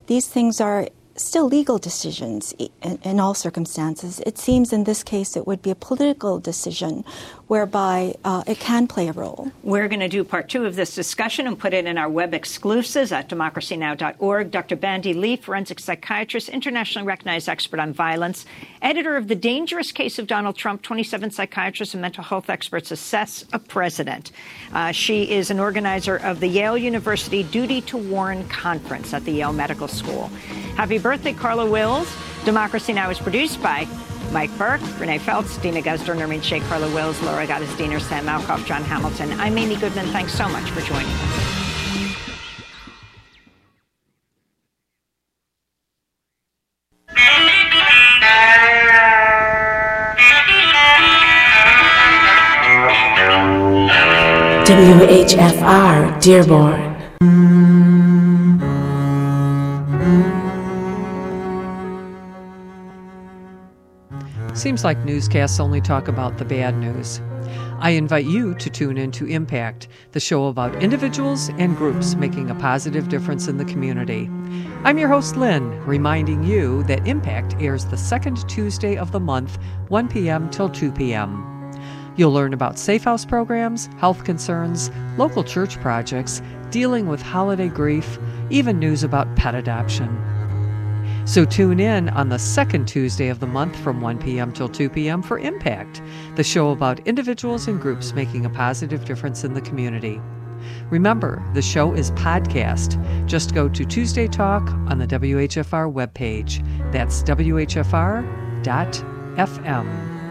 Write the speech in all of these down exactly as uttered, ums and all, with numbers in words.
these things are still legal decisions in, in all circumstances. It seems in this case it would be a political decision whereby uh, it can play a role. We're going to do part two of this discussion and put it in our web exclusives at democracy now dot org. Doctor Bandy Lee, forensic psychiatrist, internationally recognized expert on violence, editor of The Dangerous Case of Donald Trump, twenty-seven psychiatrists and mental health experts assess a president. Uh, she is an organizer of the Yale University Duty to Warn Conference at the Yale Medical School. Happy birthday, Carla Wills. Democracy Now! Is produced by Mike Burke, Renee Feltz, Dina Guzder, Nermeen Sheikh, Carla Wills, Laura Gottis Diener, Sam Malkoff, John Hamilton. I'm Amy Goodman. Thanks so much for joining us. W H F R, Dearborn. Seems like newscasts only talk about the bad news. I invite you to tune in to Impact, the show about individuals and groups making a positive difference in the community. I'm your host, Lynn, reminding you that Impact airs the second Tuesday of the month, one p.m. till two p.m. You'll learn about safe house programs, health concerns, local church projects, dealing with holiday grief, even news about pet adoption. So tune in on the second Tuesday of the month from one p.m. till two p.m. for Impact, the show about individuals and groups making a positive difference in the community. Remember, the show is podcast. Just go to Tuesday Talk on the W H F R webpage. That's W H F R dot F M.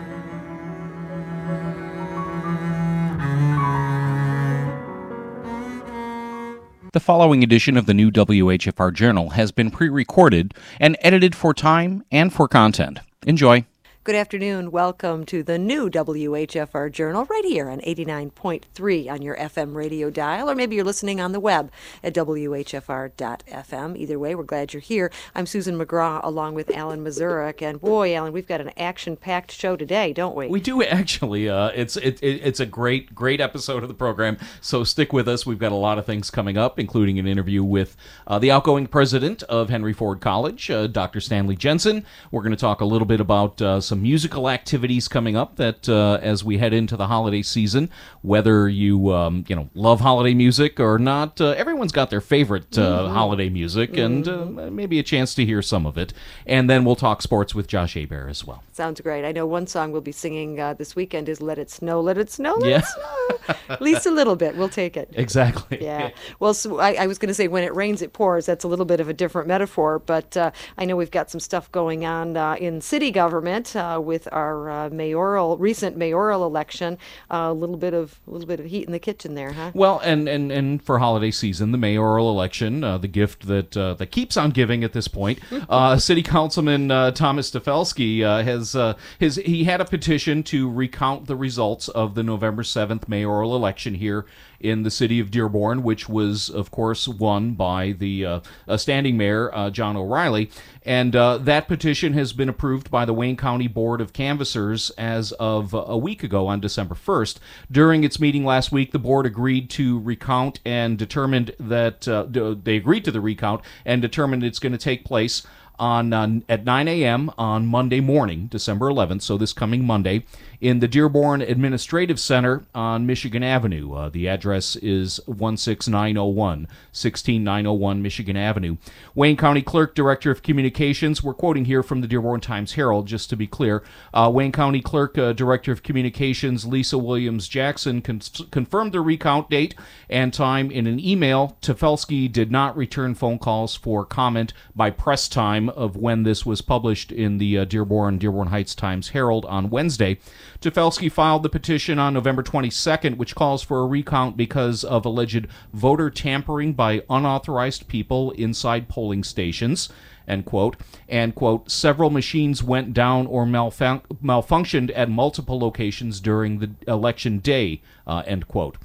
The following edition of the new W H F R Journal has been pre-recorded and edited for time and for content. Enjoy. Good afternoon. Welcome to the new W H F R Journal right here on eighty-nine point three on your F M radio dial, or maybe you're listening on the web at W H F R dot F M. Either way, we're glad you're here. I'm Susan McGraw along with Alan Mazurek, and boy, Alan, we've got an action-packed show today, don't we? We do actually. Uh, it's it, it, it's a great, great episode of the program, so stick with us. We've got a lot of things coming up, including an interview with uh, the outgoing president of Henry Ford College, uh, Doctor Stanley Jensen. We're going to talk a little bit about uh, some musical activities coming up that uh, as we head into the holiday season, whether you um, you know love holiday music or not, uh, everyone's got their favorite uh, mm-hmm. holiday music, mm-hmm. and uh, maybe a chance to hear some of it. And then we'll talk sports with Josh Hebert as well. Sounds great. I know one song we'll be singing uh, this weekend is Let It Snow, Let It Snow, Let yeah. It Snow. At least a little bit. We'll take it. Exactly. Yeah. Well, so I, I was going to say when it rains, it pours. That's a little bit of a different metaphor, but uh, I know we've got some stuff going on uh, in city government uh, with our uh, mayoral, recent mayoral election. Uh, a little bit of a little bit of heat in the kitchen there, huh? Well, and and, and for holiday season, the mayoral election, uh, the gift that uh, that keeps on giving at this point. uh, City Councilman uh, Thomas Stafelsky uh, has uh, his he had a petition to recount the results of the November seventh mayoral election here in the city of Dearborn, which was, of course, won by the uh, uh, standing mayor, uh, John O'Reilly. And uh, that petition has been approved by the Wayne County Board of Canvassers as of uh, a week ago on December first. During its meeting last week, the board agreed to recount and determined that uh, they agreed to the recount and determined it's going to take place on uh, at nine a.m. on Monday morning, December eleventh, so this coming Monday, in the Dearborn Administrative Center on Michigan Avenue. Uh, the address is one six nine oh one, one six nine oh one Michigan Avenue. Wayne County Clerk, Director of Communications, we're quoting here from the Dearborn Times-Herald, just to be clear. Uh, Wayne County Clerk, uh, Director of Communications, Lisa Williams-Jackson, con- confirmed the recount date and time in an email. Tefelsky did not return phone calls for comment by press time of when this was published in the uh, Dearborn, Dearborn Heights Times-Herald on Wednesday. Tefelsky filed the petition on November twenty-second, which calls for a recount because of alleged voter tampering by unauthorized people inside polling stations, end quote. And, quote, several machines went down or malfun- malfunctioned at multiple locations during the election day, uh, end quote.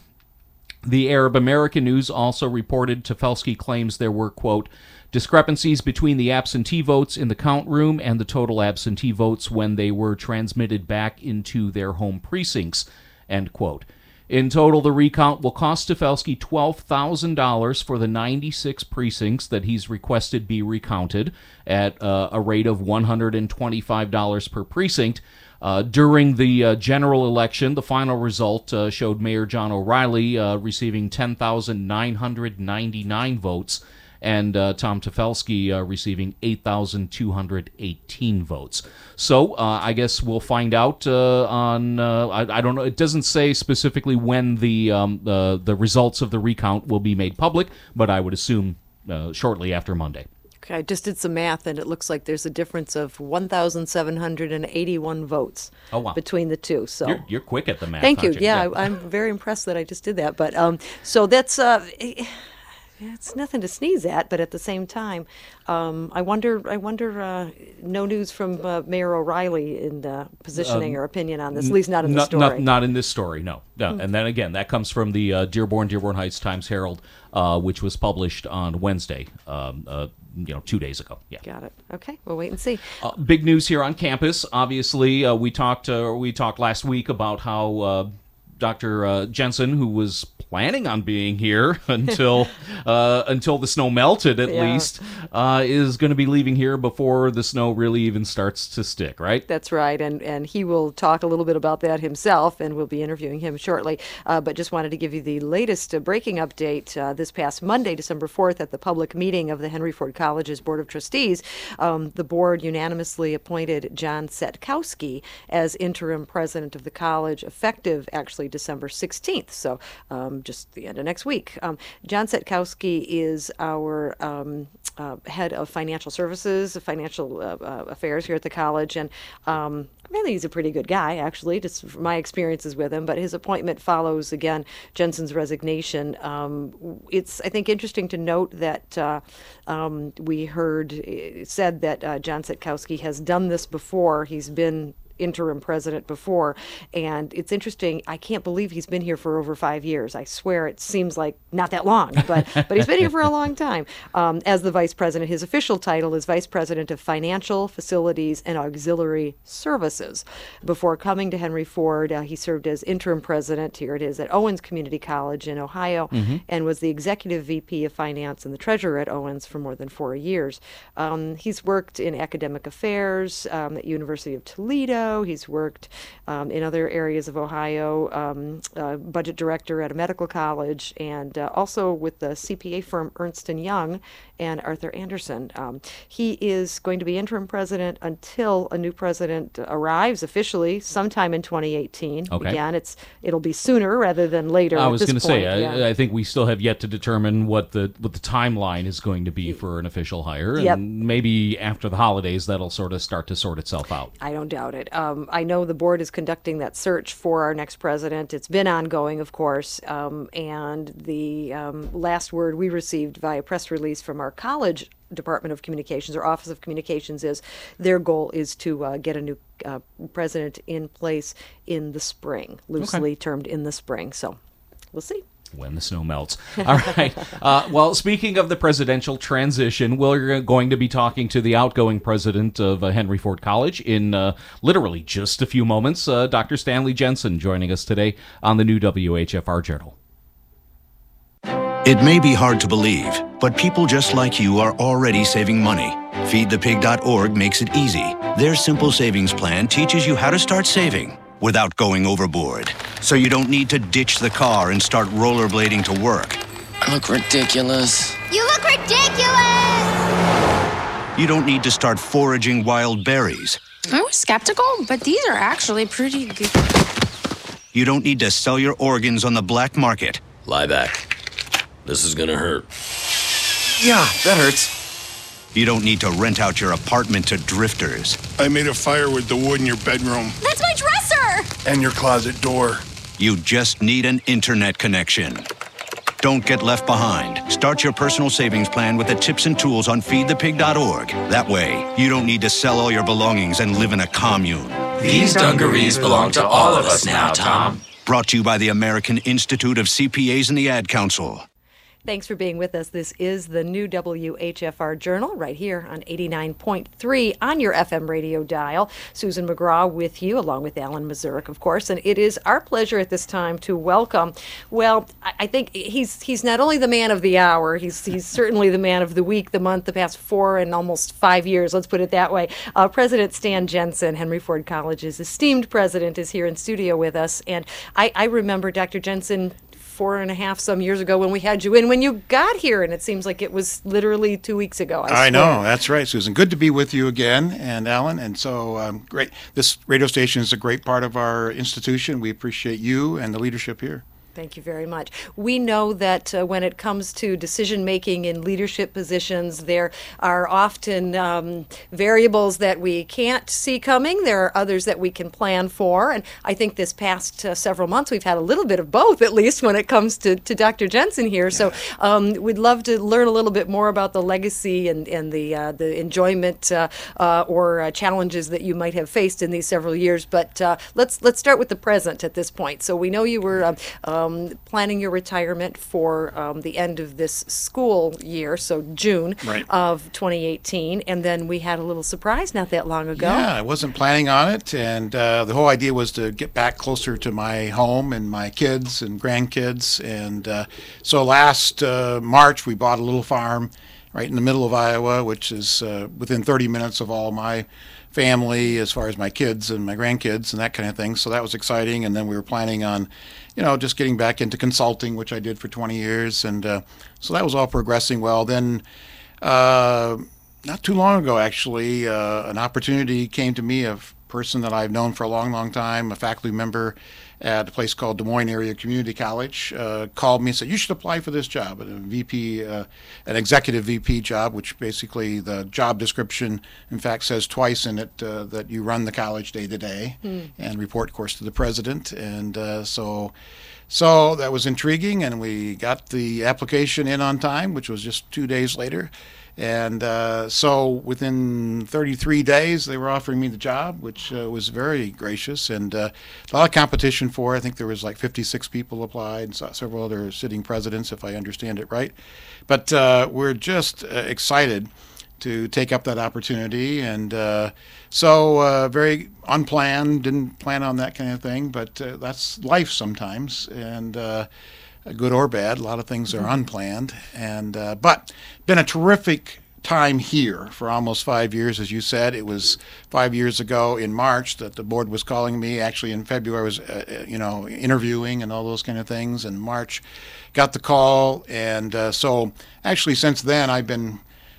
The Arab American News also reported Tefelsky claims there were, quote, discrepancies between the absentee votes in the count room and the total absentee votes when they were transmitted back into their home precincts, end quote. In total, the recount will cost Stefelski twelve thousand dollars for the ninety-six precincts that he's requested be recounted at uh, a rate of one hundred twenty-five dollars per precinct. Uh, during the uh, general election, the final result uh, showed Mayor John O'Reilly uh, receiving ten thousand nine hundred ninety-nine votes, and uh, Tom Stefelski uh, receiving eight thousand two hundred eighteen votes. So uh, I guess we'll find out uh, on, uh, I, I don't know, it doesn't say specifically when the, um, the, the results of the recount will be made public, but I would assume uh, shortly after Monday. Okay, I just did some math, and it looks like there's a difference of one thousand seven hundred eighty-one votes oh, wow. between the two. So You're, you're quick at the math. Thank you. aren't you? Yeah, Yeah. I, I'm very impressed that I just did that. But um, so that's uh, it's nothing to sneeze at. But at the same time, um, I wonder. I wonder. Uh, no news from uh, Mayor O'Reilly in uh, positioning Um, or opinion on this. At least not in the not, story. Not, not in this story, no. no. And then again, that comes from the uh, Dearborn, Dearborn Heights Times-Herald, uh, which was published on Wednesday, um, uh, you know, two days ago. Yeah. Got it. Okay, we'll wait and see. Uh, big news here on campus. Obviously, uh, we talked. Uh, we talked last week about how uh, Doctor Uh, Jensen, who was planning on being here until uh, until the snow melted, at Yeah. least, uh, is going to be leaving here before the snow really even starts to stick. Right? That's right, and and he will talk a little bit about that himself, and we'll be interviewing him shortly. Uh, but just wanted to give you the latest uh, breaking update. Uh, this past Monday, December fourth, at the public meeting of the Henry Ford College's Board of Trustees, um, the board unanimously appointed John Setkowski as interim president of the college, effective actually December sixteenth, so um, just the end of next week. Um, John Setkowski is our um, uh, head of financial services, financial uh, uh, affairs here at the college, and um, I think he's a pretty good guy, actually, just from my experiences with him. But his appointment follows, again, Jensen's resignation. Um, it's, I think, interesting to note that uh, um, we heard it said that uh, John Setkowski has done this before. He's been interim president before, and it's interesting. I can't believe he's been here for over five years. I swear it seems like not that long, but but he's been here for a long time. Um, as the vice president, his official title is vice president of financial, facilities, and auxiliary services. Before coming to Henry Ford, uh, he served as interim president, here it is, at Owens Community College in Ohio, mm-hmm. and was the executive V P of finance and the treasurer at Owens for more than four years. Um, he's worked in academic affairs um, at University of Toledo. He's worked um, in other areas of Ohio, um, uh, budget director at a medical college, and uh, also with the C P A firm Ernst and Young and Arthur Anderson. Um, he is going to be interim president until a new president arrives officially sometime in twenty eighteen. Okay. Again, it's it'll be sooner rather than later. I was going to say, yeah. I, I think we still have yet to determine what the what the timeline is going to be for an official hire, and Yep. maybe after the holidays that'll sort of start to sort itself out. I don't doubt it. Um, I know the board is conducting that search for our next president. It's been ongoing, of course, um, and the um, last word we received via press release from our college Department of Communications or Office of Communications is their goal is to uh, get a new uh, president in place in the spring, loosely okay. termed in the spring. So we'll see. When the snow melts. All right. Uh, well, speaking of the presidential transition, we're going to be talking to the outgoing president of uh, Henry Ford College in uh, literally just a few moments. Uh, Doctor Stanley Jensen joining us today on the new W H F R Journal. It may be hard to believe, but people just like you are already saving money. feed the pig dot org makes it easy. Their simple savings plan teaches you how to start saving without going overboard. So you don't need to ditch the car and start rollerblading to work. I look ridiculous. You look ridiculous! You don't need to start foraging wild berries. I was skeptical, but these are actually pretty good. You don't need to sell your organs on the black market. Lie back. This is gonna hurt. Yeah, that hurts. You don't need to rent out your apartment to drifters. I made a fire with the wood in your bedroom. That's my dresser! And your closet door. You just need an internet connection. Don't get left behind. Start your personal savings plan with the tips and tools on feed the pig dot org. That way, you don't need to sell all your belongings and live in a commune. These dungarees belong to all of us now, Tom. Brought to you by the American Institute of C P As and the Ad Council. Thanks for being with us. This is the new W H F R Journal right here on eighty-nine point three on your F M radio dial. Susan McGraw with you, along with Alan Mazurek, of course. And it is our pleasure at this time to welcome, well, I, I think he's he's not only the man of the hour, he's he's certainly the man of the week, the month, the past four and almost five years, let's put it that way. Uh, President Stan Jensen, Henry Ford College's esteemed president, is here in studio with us. And I, I remember Doctor Jensen four and a half some years ago when we had you in, when you got here, and it seems like it was literally two weeks ago. I, I know, that's right, Susan. Good to be with you again, and Alan, and so um, great. This radio station is a great part of our institution. We appreciate you and the leadership here. Thank you very much. We know that uh, when it comes to decision-making in leadership positions, there are often um, variables that we can't see coming. There are others that we can plan for. And I think this past uh, several months, we've had a little bit of both, at least when it comes to, to Doctor Jensen here. Yeah. So um, we'd love to learn a little bit more about the legacy and, and the, uh, the enjoyment uh, uh, or uh, challenges that you might have faced in these several years. But uh, let's, let's start with the present at this point. So we know you were uh, um, Um, planning your retirement for um, the end of this school year, so June right. of twenty eighteen, and then we had a little surprise not that long ago. Yeah, I wasn't planning on it, and uh, the whole idea was to get back closer to my home and my kids and grandkids, and uh, so last uh, March we bought a little farm right in the middle of Iowa, which is uh, within thirty minutes of all my family as far as my kids and my grandkids and that kind of thing. So that was exciting. And then we were planning on, you know, just getting back into consulting, which I did for twenty years. And uh, so that was all progressing well. Then uh, not too long ago, actually, uh, an opportunity came to me, a person that I've known for a long, long time, a faculty member at a place called Des Moines Area Community College, uh, called me and said, you should apply for this job, a V P, uh, an executive V P job, which basically the job description, in fact, says twice in it uh, that you run the college day to day and report, of course, to the president. And uh, so so that was intriguing, and we got the application in on time, which was just two days later. And uh, so within thirty-three days, they were offering me the job, which uh, was very gracious, and uh, a lot of competition for it. I think there was like fifty-six people applied, and several other sitting presidents, if I understand it right. But uh, we're just uh, excited to take up that opportunity, and uh, so uh, very unplanned, didn't plan on that kind of thing, but uh, that's life sometimes, and uh, good or bad. A lot of things are unplanned, and uh, but been a terrific time here for almost five years, as you said. It was five years ago in March that the board was calling me. Actually, in February, I was uh, you know interviewing and all those kind of things. In March, got the call, and uh, so actually since then I've been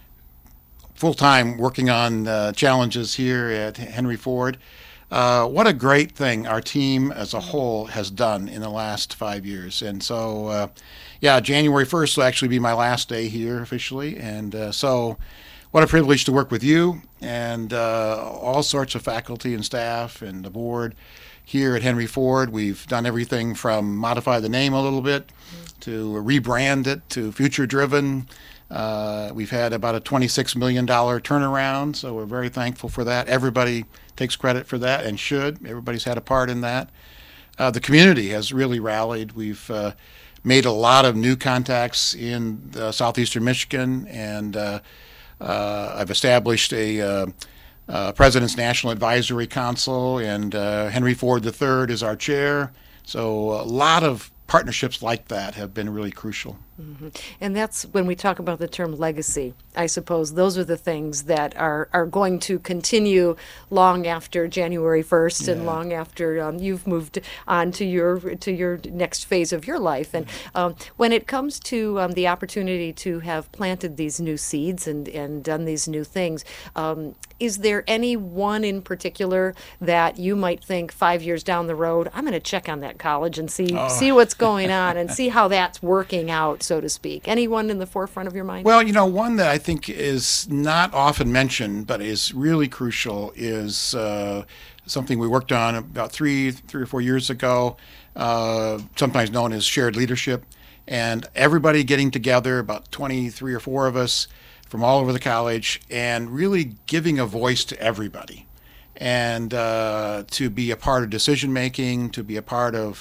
full-time working on uh, challenges here at Henry Ford. Uh, what a great thing our team as a whole has done in the last five years. And so, uh, yeah, January first will actually be my last day here officially. And uh, so what a privilege to work with you and uh, all sorts of faculty and staff and the board here at Henry Ford. We've done everything from modify the name a little bit to rebrand it to future-driven. Uh, we've had about a twenty-six million dollars turnaround, so we're very thankful for that. Everybody takes credit for that and should. Everybody's had a part in that. Uh, the community has really rallied. We've uh, made a lot of new contacts in uh, southeastern Michigan, and uh, uh, I've established a uh, uh, President's National Advisory Council, and uh, Henry Ford the third is our chair. So a lot of partnerships like that have been really crucial. Mm-hmm. And that's when we talk about the term legacy. I suppose those are the things that are, are going to continue long after January first yeah. and long after um, you've moved on to your to your next phase of your life. And um, when it comes to um, the opportunity to have planted these new seeds and, and done these new things, um, is there any one in particular that you might think five years down the road, I'm going to check on that college and see oh. see what's going on and see how that's working out, so to speak? Anyone in the forefront of your mind? Well, you know, one that I think is not often mentioned but is really crucial is uh, something we worked on about three, three or four years ago, uh, sometimes known as shared leadership. And everybody getting together, about twenty-three or four of us from all over the college, and really giving a voice to everybody. And uh, to be a part of decision making, to be a part of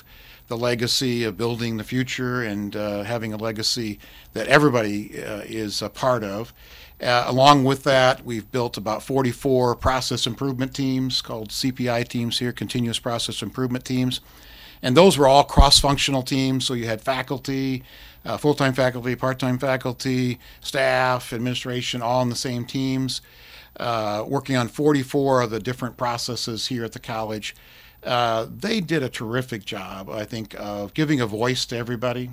the legacy of building the future and uh, having a legacy that everybody uh, is a part of. Uh, along with that, we've built about forty-four process improvement teams called C P I teams here, continuous process improvement teams. And those were all cross-functional teams, so you had faculty, uh, full-time faculty, part-time faculty, staff, administration, all in the same teams, uh, working on forty-four of the different processes here at the college. Uh, they did a terrific job, I think, of giving a voice to everybody,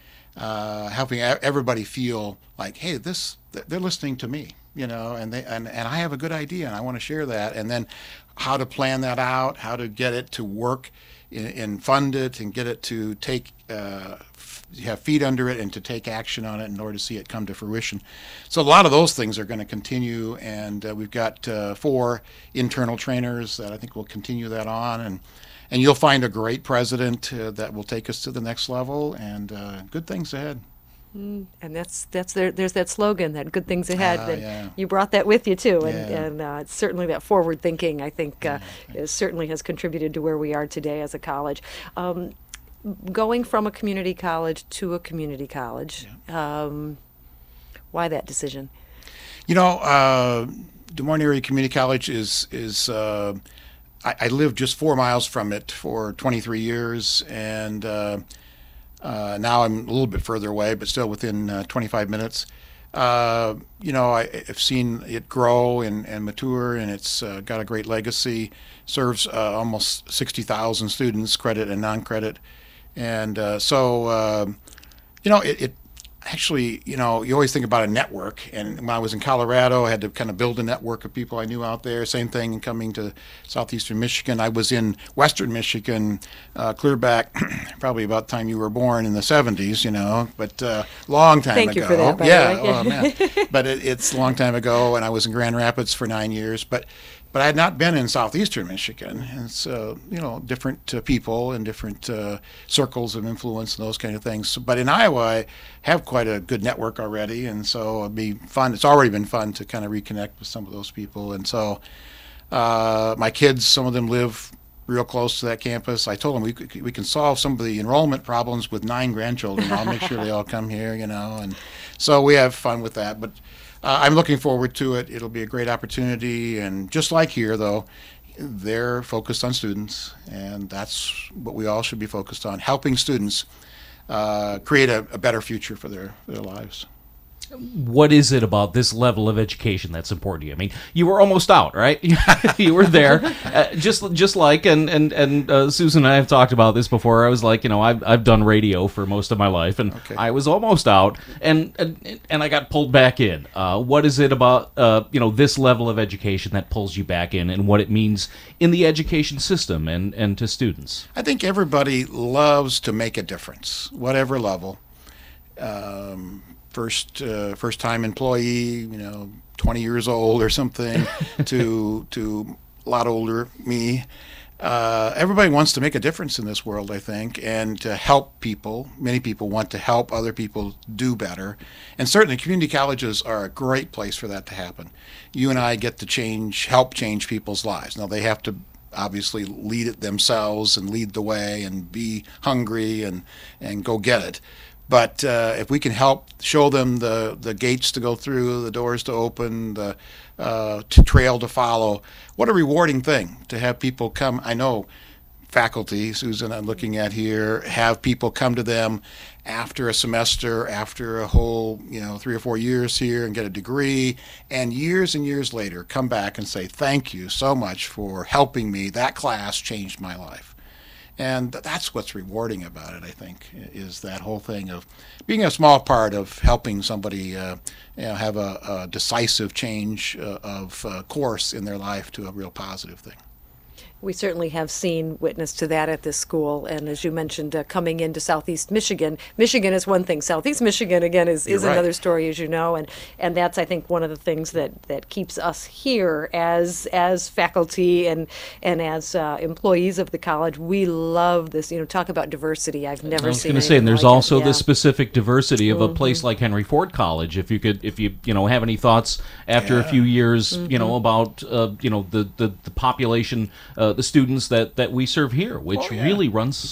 uh, helping everybody feel like, hey, this they're listening to me, you know, and they and, and I have a good idea and I want to share that, and then how to plan that out, how to get it to work and fund it and get it to take uh, have feet under it and to take action on it in order to see it come to fruition. So a lot of those things are going to continue, and uh, we've got uh, four internal trainers that I think will continue that on, and and you'll find a great president uh, that will take us to the next level, and uh, good things ahead. Mm, and that's that's there. There's that slogan, that good things ahead. Uh, and yeah. You brought that with you too, and Yeah. and uh, it's certainly that forward thinking. I think uh, is certainly has contributed to where we are today as a college. Um, going from a community college to a community college, um, why that decision? You know, uh, Des Moines Area Community College is is. Uh, I, I lived just four miles from it for twenty-three years, and. Uh, Uh, now I'm a little bit further away, but still within uh, twenty-five minutes. Uh, you know, I, I've seen it grow and, and mature, and it's uh, got a great legacy. Serves uh, almost sixty thousand students, credit and non-credit. And uh, so, uh, you know, it, it actually, you know, you always think about a network. And when I was in Colorado, I had to kind of build a network of people I knew out there. Same thing in coming to southeastern Michigan. I was in western Michigan, uh, clear back probably about the time you were born in the seventies, you know, but uh, long time Thank ago. you for that, by yeah, the way. oh, man. But it, it's a long time ago, and I was in Grand Rapids for nine years. But But I had not been in southeastern Michigan, and it's uh, you know, different uh, people and different uh, circles of influence and those kind of things. So, but in Iowa, I have quite a good network already, and so it'd be fun. It's already been fun to kind of reconnect with some of those people. And so uh, my kids, some of them live real close to that campus. I told them we could, we can solve some of the enrollment problems with nine grandchildren. I'll make sure they all come here, you know, and so we have fun with that. But Uh, I'm looking forward to it. It'll be a great opportunity, and just like here, though, they're focused on students, and that's what we all should be focused on, helping students uh, create a, a better future for their, their lives. What is it about this level of education that's important to you? I mean, you were almost out, right? You were there, uh, just just like, and and and uh, Susan and I have talked about this before. I was like, you know, I've I've done radio for most of my life, and Okay. I was almost out, and and, and I got pulled back in. Uh, what is it about uh, you know, this level of education that pulls you back in, and what it means in the education system and and to students? I think everybody loves to make a difference, whatever level. Um, first uh, first time employee, you know, twenty years old or something, to to a lot older me. Uh, everybody wants to make a difference in this world, I think, and to help people. Many people want to help other people do better, and certainly community colleges are a great place for that to happen. You and I get to change, help change people's lives. Now they have to obviously lead it themselves and lead the way and be hungry and and go get it. But uh, if we can help show them the, the gates to go through, the doors to open, the uh, to trail to follow, what a rewarding thing to have people come. I know faculty, Susan, I'm looking at here, have people come to them after a semester, after a whole, you know, three or four years here and get a degree, and years and years later come back and say, thank you so much for helping me. That class changed my life. And that's what's rewarding about it, I think, is that whole thing of being a small part of helping somebody uh, you know, have a, a decisive change uh, of uh, course in their life to a real positive thing. We certainly have seen witness to that at this school, and as you mentioned, uh, coming into Southeast Michigan, Michigan is one thing. Southeast Michigan, again, is, is right. another story, as you know, and and that's, I think, one of the things that, that keeps us here as as faculty and and as uh, employees of the college. We love this. You know, talk about diversity. I've never I was seen. going to say, and there's like also it. the Yeah. specific diversity of Mm-hmm. a place like Henry Ford College. If you could, if you you know have any thoughts after Yeah. a few years, Mm-hmm. you know about uh, you know the the, the population, uh, the students that, that we serve here, which Oh, yeah. really runs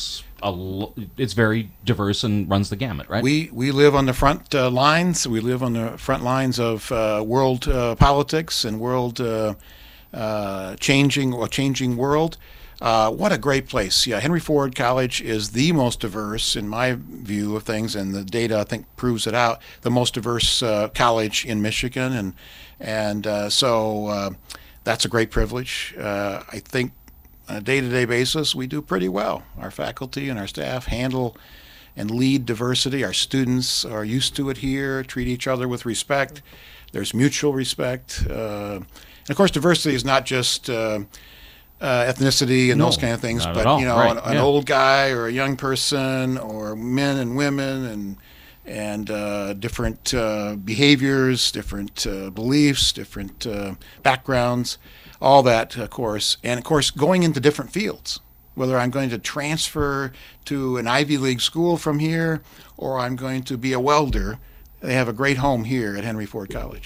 a l- it's very diverse and runs the gamut, right? We we live on the front uh, lines. We live on the front lines of uh, world uh, politics and world uh, uh, changing or changing world. Uh, what a great place. Yeah, Henry Ford College is the most diverse, in my view of things, and the data, I think, proves it out, the most diverse uh, college in Michigan. And and uh, so uh, that's a great privilege. Uh, I think on a day-to-day basis, we do pretty well. Our faculty and our staff handle and lead diversity. Our students are used to it here, treat each other with respect. There's mutual respect. Uh, and, of course, diversity is not just... Uh, Uh, ethnicity and No, those kind of things, not but at all. you know, Right, an, an yeah. old guy or a young person, or men and women, and and uh, different uh, behaviors, different uh, beliefs, different uh, backgrounds, all that, of course, and of course, going into different fields. Whether I'm going to transfer to an Ivy League school from here, or I'm going to be a welder, they have a great home here at Henry Ford College.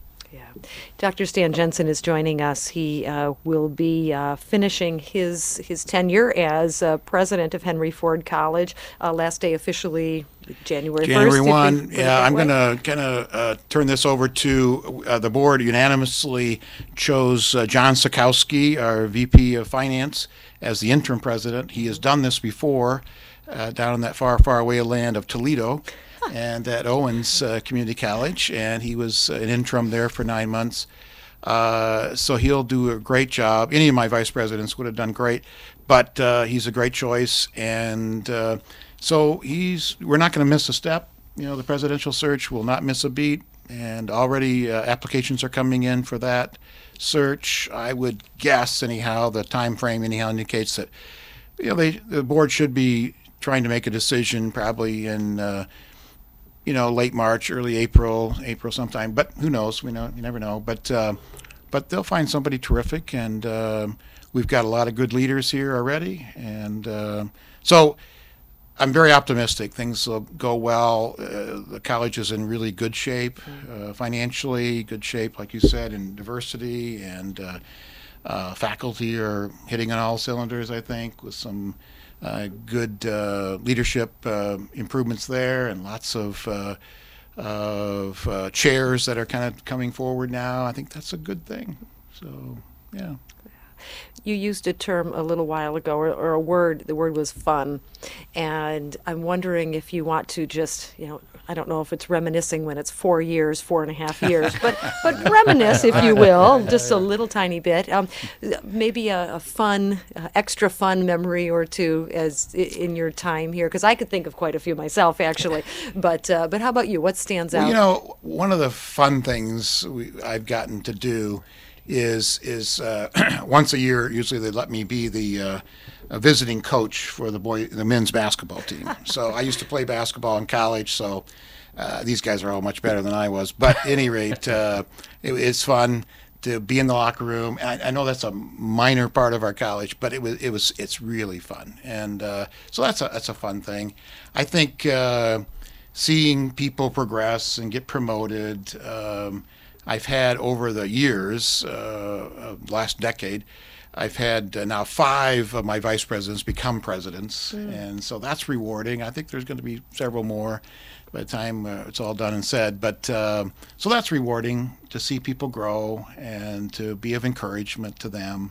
Doctor Stan Jensen is joining us. He uh, will be uh, finishing his his tenure as uh, president of Henry Ford College. Uh, last day officially January first. January if we first. put it Yeah, that I'm way. going to kind of uh, turn this over to uh, the board. Unanimously chose uh, John Sikowski, our V P of Finance, as the interim president. He has done this before uh, down in that far, far away land of Toledo. And at Owens uh, Community College, and he was an interim there for nine months. Uh, so he'll do a great job. Any of my vice presidents would have done great, but uh, he's a great choice, and uh, so he's. We're not going to miss a step. You know, the presidential search will not miss a beat, and already uh, applications are coming in for that search. I would guess, anyhow, the time frame anyhow indicates that you know they the board should be trying to make a decision probably in. Uh, you know, late March, early April, April sometime. But who knows? We know, you never know. But uh, but they'll find somebody terrific, and uh, we've got a lot of good leaders here already. And uh, so I'm very optimistic. Things will go well. Uh, the college is in really good shape, uh, financially, good shape, like you said, in diversity, and uh, uh, faculty are hitting on all cylinders, I think, with some Uh, good uh, leadership uh, improvements there, and lots of uh, of uh, chairs that are kind of coming forward now. I think that's a good thing. So, yeah. You used a term a little while ago, or, or a word. The word was fun, and I'm wondering if you want to just, you know, I don't know if it's reminiscing when it's four years, four and a half years, but but reminisce, if you will, just a little tiny bit. Um, maybe a, a fun, uh, extra fun memory or two as i- in your time here, because I could think of quite a few myself, actually. But uh, but how about you? What stands Well, out? you know, one of the fun things we, I've gotten to do is is uh, once a year. Usually, they let me be the uh, a visiting coach for the boy the men's basketball team. So I used to play basketball in college. So uh, these guys are all much better than I was. But at any rate, uh, it, it's fun to be in the locker room. I, I know that's a minor part of our college, but it was it was it's really fun. And uh, so that's a that's a fun thing. I think uh, seeing people progress and get promoted. Um, I've had over the years, uh, uh, last decade, I've had uh, now five of my vice presidents become presidents, mm. and so that's rewarding. I think there's going to be several more by the time uh, it's all done and said. But uh, so that's rewarding to see people grow and to be of encouragement to them.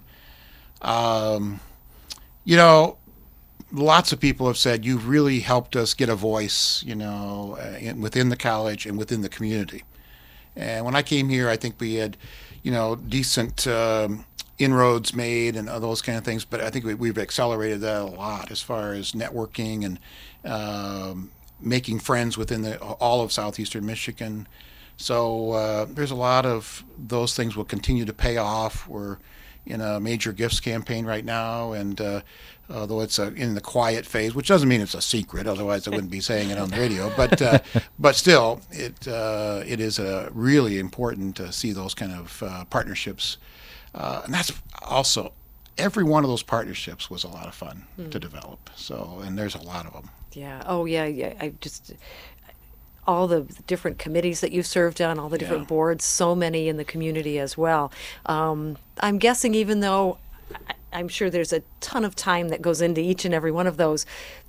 Um, you know, lots of people have said you've really helped us get a voice, you know, uh, in, within the college and within the community. And when I came here, I think we had, you know, decent um, inroads made and those kind of things. But I think we, we've accelerated that a lot as far as networking and um, making friends within the, all of southeastern Michigan. So uh, there's a lot of those things will continue to pay off. We're in a major gifts campaign right now, and uh, although it's a, in the quiet phase, which doesn't mean it's a secret, otherwise I wouldn't be saying it on the radio, but uh, but still, it uh, it is uh, really important to see those kind of uh, partnerships, uh, and that's also, every one of those partnerships was a lot of fun mm. to develop, so, and there's a lot of them. Yeah, oh yeah, yeah, I just... all the different committees that you've served on, all the different Yeah. boards, so many in the community as well. Um, I'm guessing even though I- I'm sure there's a ton of time that goes into each and every one of those,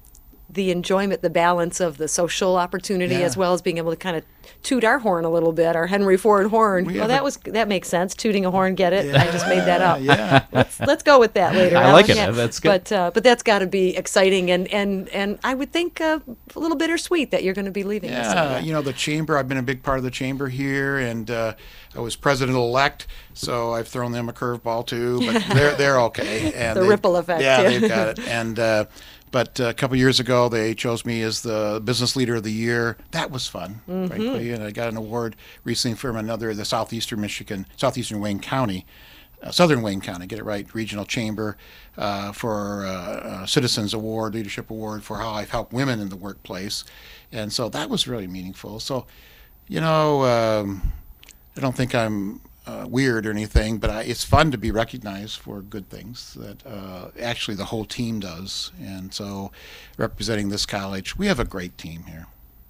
the enjoyment, the balance of the social opportunity, Yeah. as well as being able to kind of toot our horn a little bit, our Henry Ford horn. We Well, have that a- was that makes sense. Tooting a horn, get it? I just made that up. Yeah. Let's let's go with that later. I Alan. like it. Yeah. That's good. But uh, but that's got to be exciting, and and and I would think uh, a little bittersweet that you're going to be leaving. us. Yeah, you know, the chamber, I've been a big part of the chamber here, and uh, I was president-elect, so I've thrown them a curveball too, but they're they're okay. And The they- ripple effect, Yeah, yeah. they've got it. And uh, but uh, a couple years ago, they chose me as the business leader of the year. That was fun, Mm-hmm. frankly, and I got an award recently from another, the Southeastern Michigan, Southeastern Wayne County, uh, Southern Wayne County, get it right, Regional Chamber uh, for uh, uh, Citizens Award, Leadership Award for how I've helped women in the workplace. And so that was really meaningful. So, you know, um, I don't think I'm uh, weird or anything, but I, it's fun to be recognized for good things that uh, actually the whole team does. And so representing this college, we have a great team here.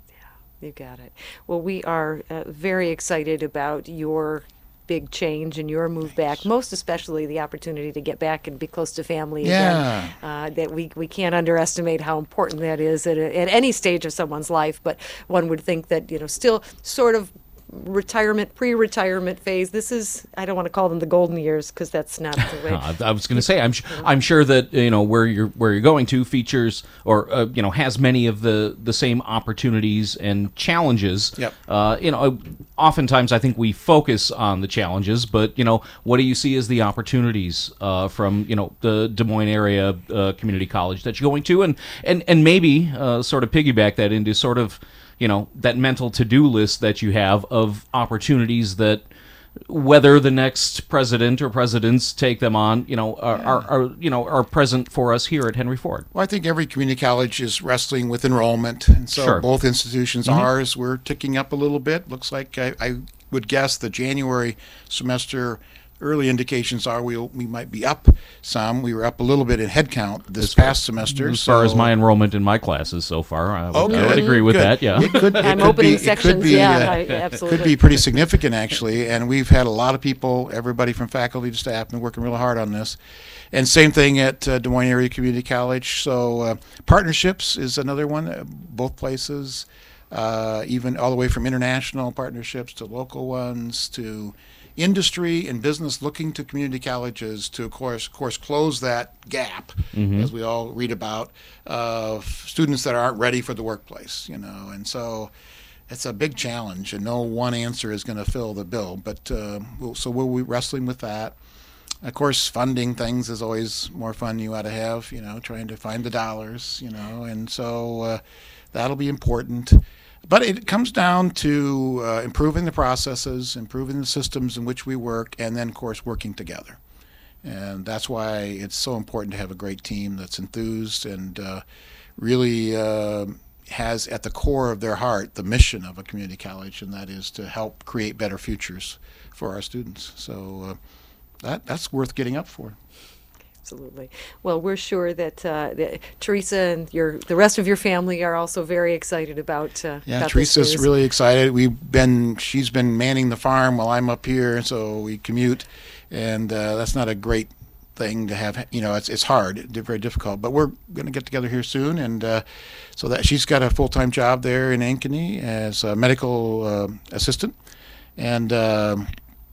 You got it. Well, we are uh, very excited about your big change and your move back, most especially the opportunity to get back and be close to family Yeah. again. Uh, that we, we can't underestimate how important that is at, a, at any stage of someone's life, but one would think that, you know, still sort of retirement, pre-retirement phase. This is, I don't want to call them the golden years because that's not the way. I, I was going to say, I'm, I'm sure that you know where you're where you're going to features or uh, you know has many of the, the same opportunities and challenges. Yep. Uh, you know, oftentimes I think we focus on the challenges, but you know, what do you see as the opportunities uh, from you know the Des Moines area uh, community college that you're going to, and and and maybe uh, sort of piggyback that into sort of you know that mental to-do list that you have of opportunities that whether the next president or presidents take them on, you know, are, are, are you know are present for us here at Henry Ford. Well, I think every community college is wrestling with enrollment, and so Sure. both institutions, Mhm. ours, we're ticking up a little bit. Looks like I, I would guess the January semester. Early indications are we we might be up some. We were up a little bit in headcount this past semester. As far as so- my enrollment in my classes so far, I would, Oh, I good, would agree with good. that. Yeah, It could, it I'm could opening be, it sections, could be, yeah, uh, I- it absolutely. could be pretty significant actually. And we've had a lot of people, everybody from faculty to staff, been working real hard on this. And same thing at uh, Des Moines Area Community College. So uh, partnerships is another one. Uh, both places, uh, even all the way from international partnerships to local ones to industry and business looking to community colleges to, of course, of course close that gap, Mhm. as we all read about, of students that aren't ready for the workplace, you know. And so it's a big challenge, and no one answer is going to fill the bill. But uh, we'll, so we'll be wrestling with that. Of course, funding things is always more fun you ought to have, you know, trying to find the dollars, you know, and so uh, that'll be important. But it comes down to uh, improving the processes, improving the systems in which we work, and then, of course, working together. And that's why it's so important to have a great team that's enthused and uh, really uh, has at the core of their heart the mission of a community college, and that is to help create better futures for our students. So uh, that that's worth getting up for. Absolutely. Well, we're sure that, uh, that Teresa and your the rest of your family are also very excited about. Uh, Yeah, about this Teresa's news. really excited. We've been she's been manning the farm while I'm up here, so we commute, and uh, that's not a great thing to have. You know, it's it's hard, it's very difficult. But we're going to get together here soon, and uh, so that she's got a full time job there in Ankeny as a medical uh, assistant, and um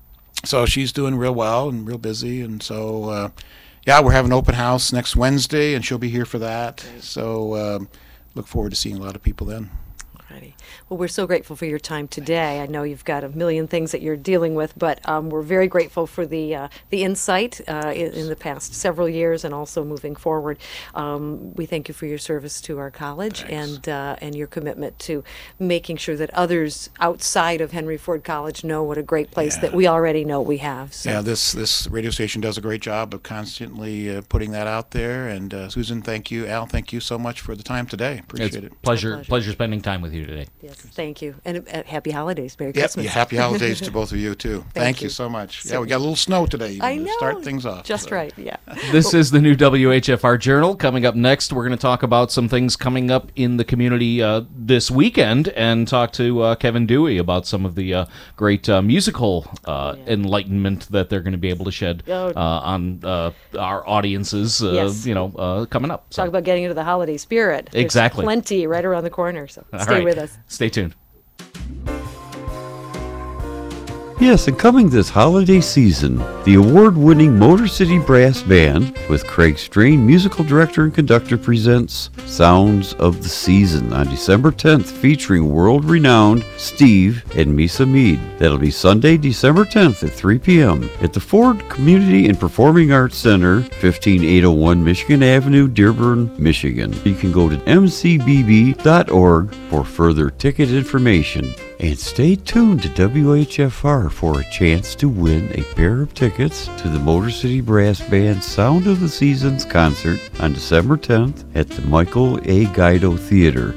so she's doing real well and real busy, and so. Uh, Yeah, we're having an open house next Wednesday, and she'll be here for that. So um, look forward to seeing a lot of people then. Alrighty. Well, we're so grateful for your time today. I know you've got a million things that you're dealing with, but um, we're very grateful for the uh, the insight uh, in, in the past several years and also moving forward. Um, we thank you for your service to our college and uh, and your commitment to making sure that others outside of Henry Ford College know what a great place that we already know we have. So. Yeah, this this radio station does a great job of constantly uh, putting that out there. And uh, Susan, thank you. Al, thank you so much for the time today. Appreciate it's it. pleasure, pleasure spending time with you you today. Yes, thank you. And uh, happy holidays. Merry Yep, Christmas. yeah, happy holidays to both of you, too. Thank, Thank you you. so much. So- Yeah, we got a little snow today even I to know. start things off. Just so. right, yeah. This is the new W H F R Journal. Coming up next, we're going to talk about some things coming up in the community uh, this weekend and talk to uh, Kevin Dewey about some of the uh, great uh, musical uh, enlightenment that they're going to be able to shed Oh. uh, on uh, our audiences, uh, Yes. you know, uh, coming up. So, Talk about getting into the holiday spirit. There's Exactly. plenty right around the corner, so all stay right. with us. Stay tuned. Yes, and coming this holiday season, the award-winning Motor City Brass Band, with Craig Strain, musical director and conductor, presents Sounds of the Season on December tenth, featuring world-renowned Steve and Misa Mead. That'll be Sunday, December tenth at three p.m. at the Ford Community and Performing Arts Center, fifteen eight oh one Michigan Avenue, Dearborn, Michigan. You can go to m c b b dot org for further ticket information. And stay tuned to W H F R for a chance to win a pair of tickets to the Motor City Brass Band Sound of the Seasons concert on December tenth at the Michael A. Guido Theater.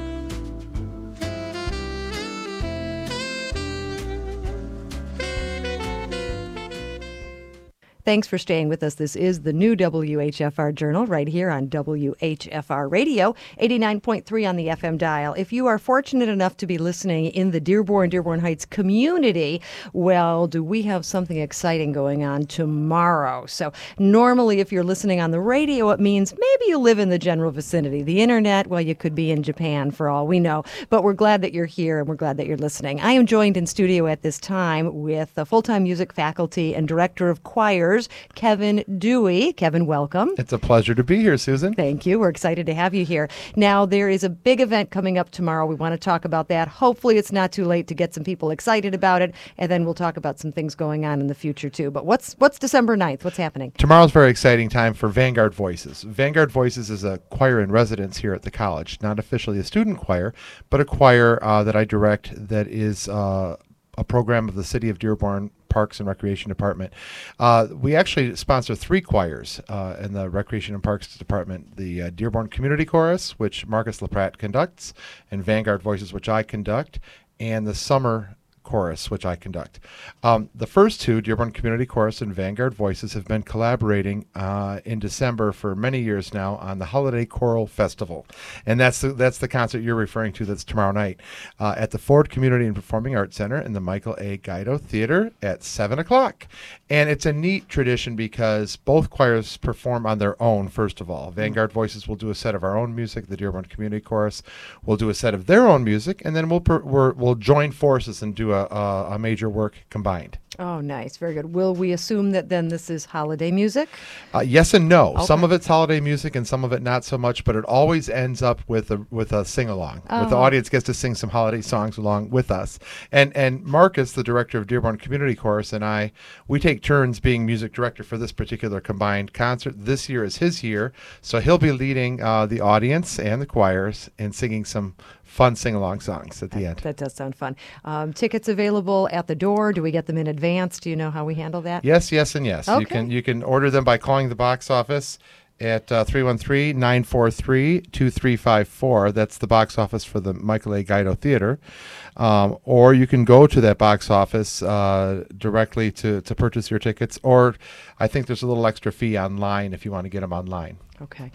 Thanks for staying with us. This is the new W H F R Journal right here on W H F R Radio, eighty-nine point three on the F M dial. If you are fortunate enough to be listening in the Dearborn, Dearborn Heights community, well, do we have something exciting going on tomorrow? So normally if you're listening on the radio, it means maybe you live in the general vicinity. The internet, well, you could be in Japan for all we know. But we're glad that you're here and we're glad that you're listening. I am joined in studio at this time with the full-time music faculty and director of choirs, Kevin Dewey. Kevin, welcome. It's a pleasure to be here, Susan. Thank you. We're excited to have you here. Now, there is a big event coming up tomorrow. We want to talk about that. Hopefully, it's not too late to get some people excited about it, and then we'll talk about some things going on in the future, too. But what's what's December ninth? What's happening? Tomorrow's a very exciting time for Vanguard Voices. Vanguard Voices is a choir in residence here at the college, not officially a student choir, but a choir uh, that I direct that is uh, a program of the City of Dearborn Parks and Recreation Department. Uh, we actually sponsor three choirs uh, in the Recreation and Parks Department. The uh, Dearborn Community Chorus, which Marcus LaPratte conducts, and Vanguard Voices, which I conduct, and the Summer Chorus, which I conduct. Um, the first two, Dearborn Community Chorus and Vanguard Voices, have been collaborating uh, in December for many years now on the Holiday Choral Festival. And that's the, that's the concert you're referring to that's tomorrow night uh, at the Ford Community and Performing Arts Center in the Michael A. Guido Theater at seven o'clock. And it's a neat tradition because both choirs perform on their own, first of all. Vanguard Voices will do a set of our own music. The Dearborn Community Chorus will do a set of their own music. And then we'll, per, we're, we'll join forces and do a A, a, a major work combined. Oh, nice. Very good. Will we assume that then this is holiday music? Uh, yes and no. Okay. Some of it's holiday music and some of it not so much, but it always ends up with a with a sing-along. Oh. With the audience gets to sing some holiday songs along with us. And and Marcus, the director of Dearborn Community Chorus, and I, we take turns being music director for this particular combined concert. This year is his year, so he'll be leading uh, the audience and the choirs and singing some fun sing-along songs at the end. That does sound fun. Um, tickets available at the door. Do we get them in advance? Do you know how we handle that? Yes, yes, and yes. You Okay. can you can order them by calling the box office at uh, three one three, nine four three, two three five four. That's the box office for the Michael A. Guido Theater. Um, or you can go to that box office uh, directly to, to purchase your tickets. Or I think there's a little extra fee online if you want to get them online. Okay.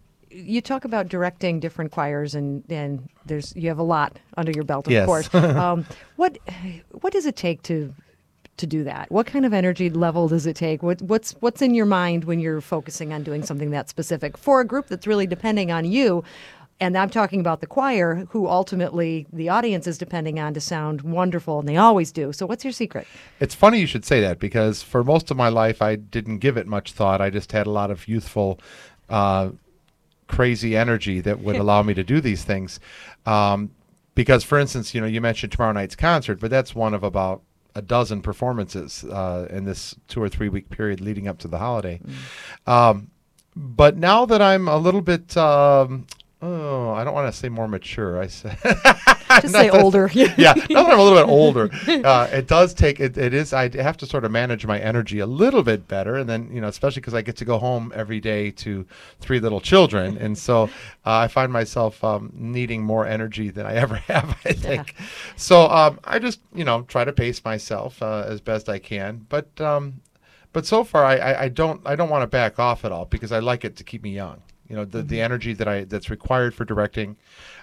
You talk about directing different choirs, and, and there's you have a lot under your belt, of Yes. course. um, what what does it take to to do that? What kind of energy level does it take? What, what's what's in your mind when you're focusing on doing something that specific for a group that's really depending on you? And I'm talking about the choir, who ultimately the audience is depending on to sound wonderful, and they always do. So what's your secret? It's funny you should say that because for most of my life I didn't give it much thought. I just had a lot of youthful uh, crazy energy that would allow me to do these things. Um, because, for instance, you know, you mentioned tomorrow night's concert, but that's one of about a dozen performances uh, in this two or three week period leading up to the holiday. Mm. Um, but now that I'm a little bit, um, oh, I don't want to say more mature. I say Just say older. yeah, now that I'm a little bit older, uh, it does take, it, it is, I have to sort of manage my energy a little bit better. And then, you know, especially because I get to go home every day to three little children. And so uh, I find myself um, needing more energy than I ever have, I think. Yeah. So um, I just, you know, try to pace myself uh, as best I can. But um, but so far, I, I, I don't I don't want to back off at all because I like it to keep me young. You know, the, mm-hmm. the energy that I that's required for directing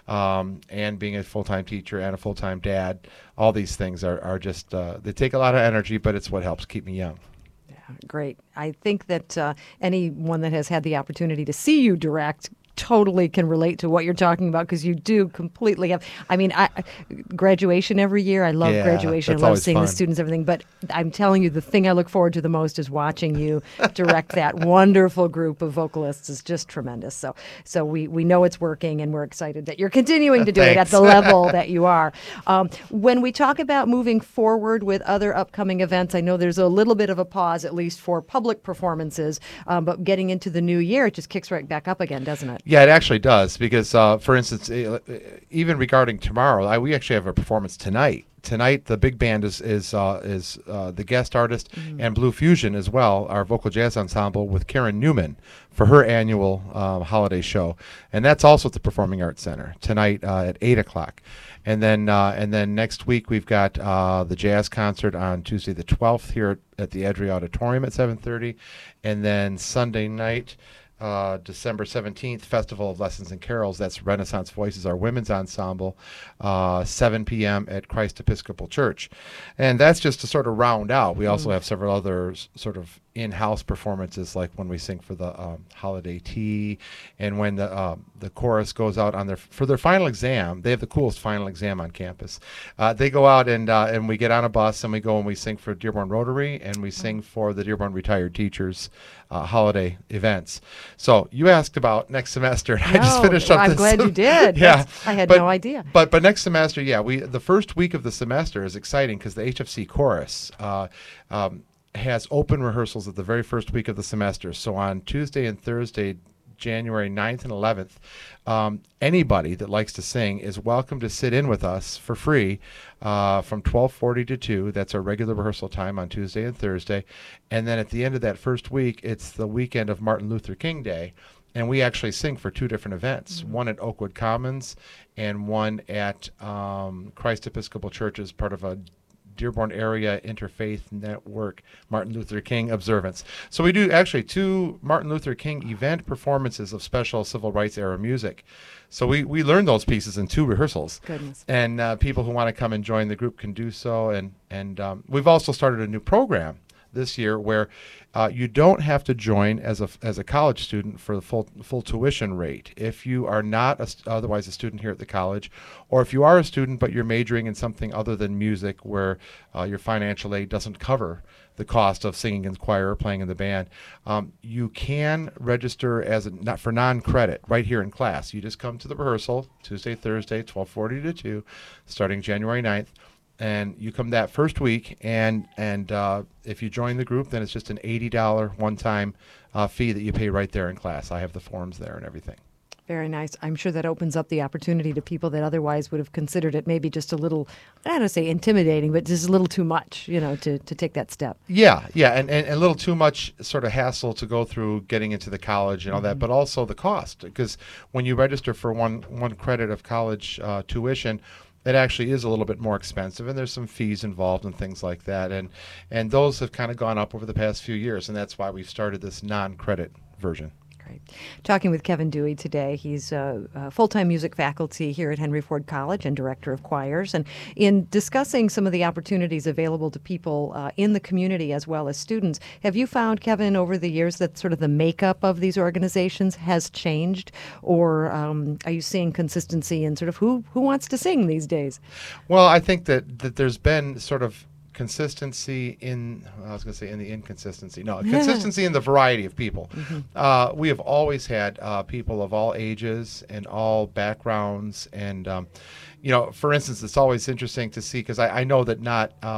um, and being a full-time teacher and a full-time dad, all these things are, are just, uh, they take a lot of energy, but it's what helps keep me young. Yeah, great. I think that uh, anyone that has had the opportunity to see you direct totally can relate to what you're talking about because you do completely have, I mean, I, graduation every year. I love yeah, graduation. I love seeing fun. The students, everything. But I'm telling you, the thing I look forward to the most is watching you direct that wonderful group of vocalists is just tremendous. So so we, we know it's working and we're excited that you're continuing to do it at the level that you are. Um, when we talk about moving forward with other upcoming events, I know there's a little bit of a pause, at least for public performances, um, but getting into the new year, it just kicks right back up again, doesn't it? Yeah, it actually does because, uh, for instance, even regarding tomorrow, I, we actually have a performance tonight. Tonight, the big band is is uh, is uh, the guest artist mm-hmm. and Blue Fusion as well, our vocal jazz ensemble with Karen Newman for her annual uh, holiday show, and that's also at the Performing Arts Center tonight uh, at eight o'clock. And then uh, and then next week we've got uh, the jazz concert on Tuesday the twelfth here at, at the Edry Auditorium at seven thirty, and then Sunday night. Uh, December seventeenth, Festival of Lessons and Carols. That's Renaissance Voices, our women's ensemble, uh, seven p.m. at Christ Episcopal Church. And that's just to sort of round out. We also mm. have several other s- sort of in-house performances, like when we sing for the um, holiday tea, and when the uh, the chorus goes out on their for their final exam. They have the coolest final exam on campus. Uh, they go out and uh, and we get on a bus and we go and we sing for Dearborn Rotary and we sing for the Dearborn Retired Teachers uh, holiday events. So you asked about next semester. And no, I just finished up. I'm this. glad you did. yeah, That's, I had but, no idea. But but next semester, yeah, we the first week of the semester is exciting because the H F C chorus. Uh, um, has open rehearsals at the very first week of the semester. So on Tuesday and Thursday, January ninth and eleventh, um, anybody that likes to sing is welcome to sit in with us for free uh, from twelve forty to two. That's our regular rehearsal time on Tuesday and Thursday. And then at the end of that first week, it's the weekend of Martin Luther King Day. And we actually sing for two different events, mm-hmm. one at Oakwood Commons and one at um, Christ Episcopal Church as part of a Dearborn Area Interfaith Network Martin Luther King observance. So we do actually two Martin Luther King event performances of special civil rights era music. So we, we learned those pieces in two rehearsals. Goodness. And uh, people who want to come and join the group can do so. And, and um, we've also started a new program this year where uh, you don't have to join as a as a college student for the full full tuition rate if you are not a st- otherwise a student here at the college, or if you are a student but you're majoring in something other than music where uh, your financial aid doesn't cover the cost of singing in the choir or playing in the band. Um, you can register as a, not for non-credit right here in class. You just come to the rehearsal Tuesday, Thursday, twelve forty to two, starting January ninth. And you come that first week, and and uh, if you join the group, then it's just an eighty dollars one-time uh, fee that you pay right there in class. I have the forms there and everything. Very nice. I'm sure that opens up the opportunity to people that otherwise would have considered it maybe just a little, I don't want to say intimidating, but just a little too much, you know, to, to take that step. Yeah, yeah, and, and, and a little too much sort of hassle to go through getting into the college and all mm-hmm. that, but also the cost, because when you register for one, one credit of college uh, tuition, it actually is a little bit more expensive, and there's some fees involved and things like that, and and those have kind of gone up over the past few years, and that's why we've started this non-credit version. Great. Talking with Kevin Dewey today. He's a, a full-time music faculty here at Henry Ford College and director of choirs. And in discussing some of the opportunities available to people uh, in the community as well as students, have you found, Kevin, over the years that sort of the makeup of these organizations has changed? Or um, are you seeing consistency in sort of who, who wants to sing these days? Well, I think that, that there's been sort of consistency in, I was going to say in the inconsistency. No, consistency in the variety of people. Mm-hmm. Uh, we have always had uh, people of all ages and all backgrounds. And, um, you know, for instance, it's always interesting to see, because I, I know that not, um,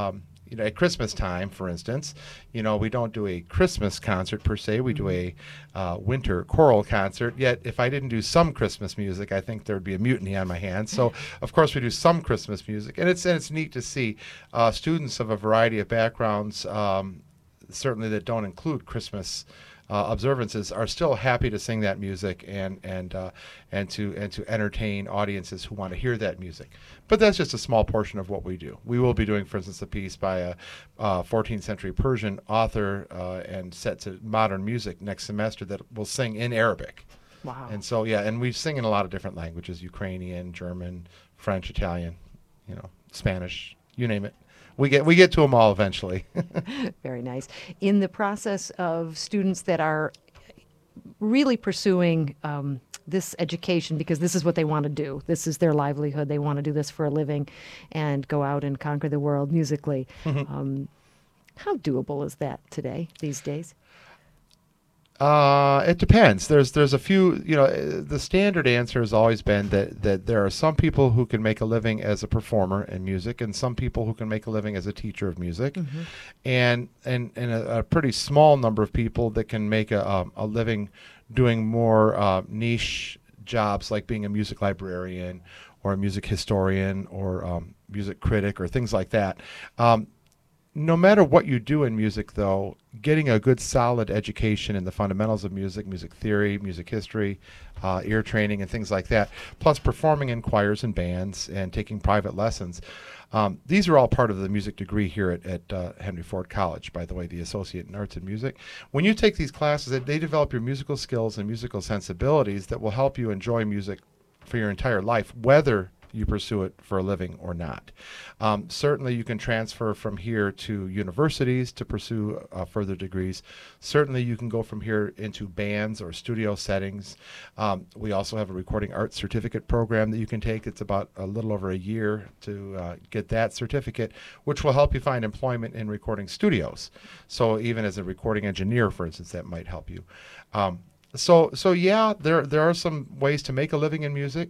you know, at Christmas time, for instance, you know, we don't do a Christmas concert per se. We do a uh, winter choral concert. Yet, if I didn't do some Christmas music, I think there would be a mutiny on my hands. So, of course, we do some Christmas music, and it's and it's neat to see uh, students of a variety of backgrounds, um, certainly that don't include Christmas Uh, observances, are still happy to sing that music and and uh, and to and to entertain audiences who want to hear that music. But that's just a small portion of what we do. We will be doing, for instance, a piece by a uh, fourteenth century Persian author uh, and set to modern music next semester that will sing in Arabic. Wow! And so yeah, and we sing in a lot of different languages: Ukrainian, German, French, Italian, you know, Spanish, you name it. We get we get to them all eventually. Very nice. In the process of students that are really pursuing um, this education because this is what they want to do, this is their livelihood, they want to do this for a living and go out and conquer the world musically. Mm-hmm. Um, how doable is that today, these days? Uh, it depends. There's there's a few, you know, the standard answer has always been that, that there are some people who can make a living as a performer in music and some people who can make a living as a teacher of music. Mm-hmm. And and, and a, a pretty small number of people that can make a, a, a living doing more uh, niche jobs like being a music librarian or a music historian or um, music critic or things like that. Um, No matter what you do in music, though, getting a good solid education in the fundamentals of music, music theory, music history, uh, ear training, and things like that, plus performing in choirs and bands and taking private lessons, um, these are all part of the music degree here at, at uh, Henry Ford College, by the way, the Associate in Arts and Music. When you take these classes, they develop your musical skills and musical sensibilities that will help you enjoy music for your entire life, whether you pursue it for a living or not. Um, certainly you can transfer from here to universities to pursue uh, further degrees. Certainly you can go from here into bands or studio settings. Um, we also have a recording arts certificate program that you can take. It's about a little over a year to uh, get that certificate, which will help you find employment in recording studios. So even as a recording engineer, for instance, that might help you. Um, So, so yeah, there there are some ways to make a living in music,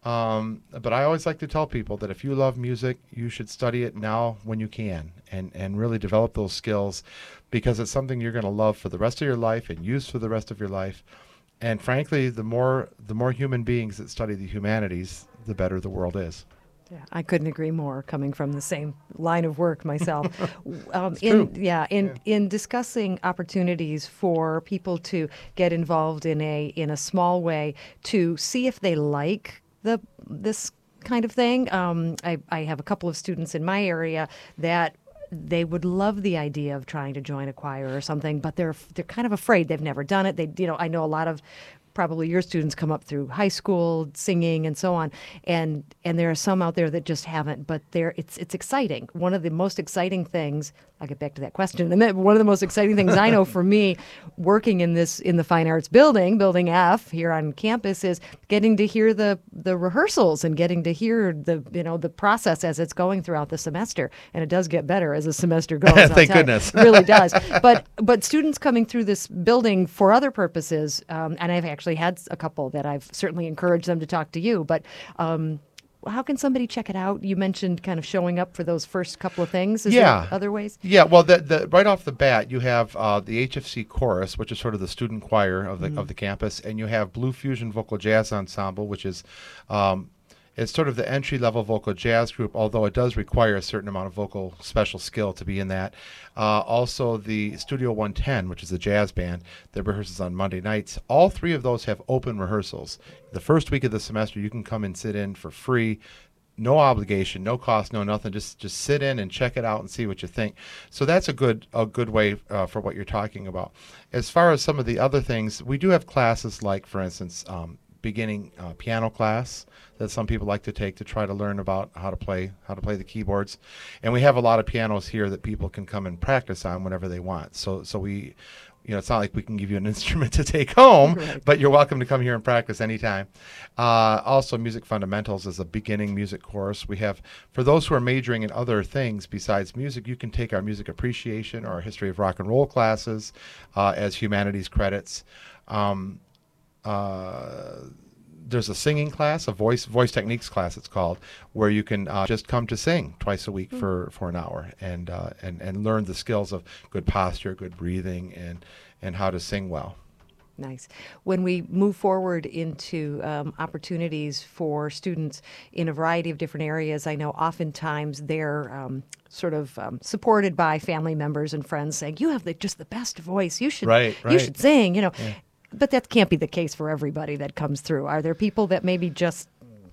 um, but I always like to tell people that if you love music, you should study it now when you can, and and really develop those skills, because it's something you're going to love for the rest of your life and use for the rest of your life. And frankly, the more the more human beings that study the humanities, the better the world is. Yeah, I couldn't agree more, coming from the same line of work myself. um, in yeah, in yeah. in discussing opportunities for people to get involved in a in a small way to see if they like the this kind of thing. Um, I, I have a couple of students in my area that they would love the idea of trying to join a choir or something, but they're they're kind of afraid. They've never done it. They you know I know a lot of. Probably your students come up through high school singing and so on, and and there are some out there that just haven't. But they're it's it's exciting. One of the most exciting things. I'll get back to that question. And one of the most exciting things I know for me, working in this in the Fine Arts Building, Building F here on campus, is getting to hear the the rehearsals and getting to hear the you know the process as it's going throughout the semester. And it does get better as the semester goes. Thank goodness, it really does. But but students coming through this building for other purposes, um, and I've actually had a couple that I've certainly encouraged them to talk to you, but um, how can somebody check it out? You mentioned kind of showing up for those first couple of things. Is yeah. there other ways? Yeah, well, the, the, right off the bat, you have uh, the H F C Chorus, which is sort of the student choir of the mm. of the campus, and you have Blue Fusion Vocal Jazz Ensemble, which is um, it's sort of the entry-level vocal jazz group, although it does require a certain amount of vocal special skill to be in that. Uh, also, the Studio one ten, which is a jazz band that rehearses on Monday nights. All three of those have open rehearsals. The first week of the semester, you can come and sit in for free. No obligation, no cost, no nothing. Just just sit in and check it out and see what you think. So that's a good a good way uh, for what you're talking about. As far as some of the other things, we do have classes like, for instance, um, beginning uh, piano class that some people like to take to try to learn about how to play how to play the keyboards, and we have a lot of pianos here that people can come and practice on whenever they want. So so we, you know, it's not like we can give you an instrument to take home, right. But you're welcome to come here and practice anytime. Uh, also, Music Fundamentals is a beginning music course. We have, for those who are majoring in other things besides music, you can take our music appreciation or our history of rock and roll classes uh, as humanities credits. Um, Uh, there's a singing class, a voice voice techniques class it's called, where you can uh, just come to sing twice a week mm. for, for an hour and, uh, and and learn the skills of good posture, good breathing, and and how to sing well. Nice. When we move forward into um, opportunities for students in a variety of different areas, I know oftentimes they're um, sort of um, supported by family members and friends saying, "You have the, just the best voice. You should, right, right. you should sing." You know. Yeah. But that can't be the case for everybody that comes through. Are there people that maybe just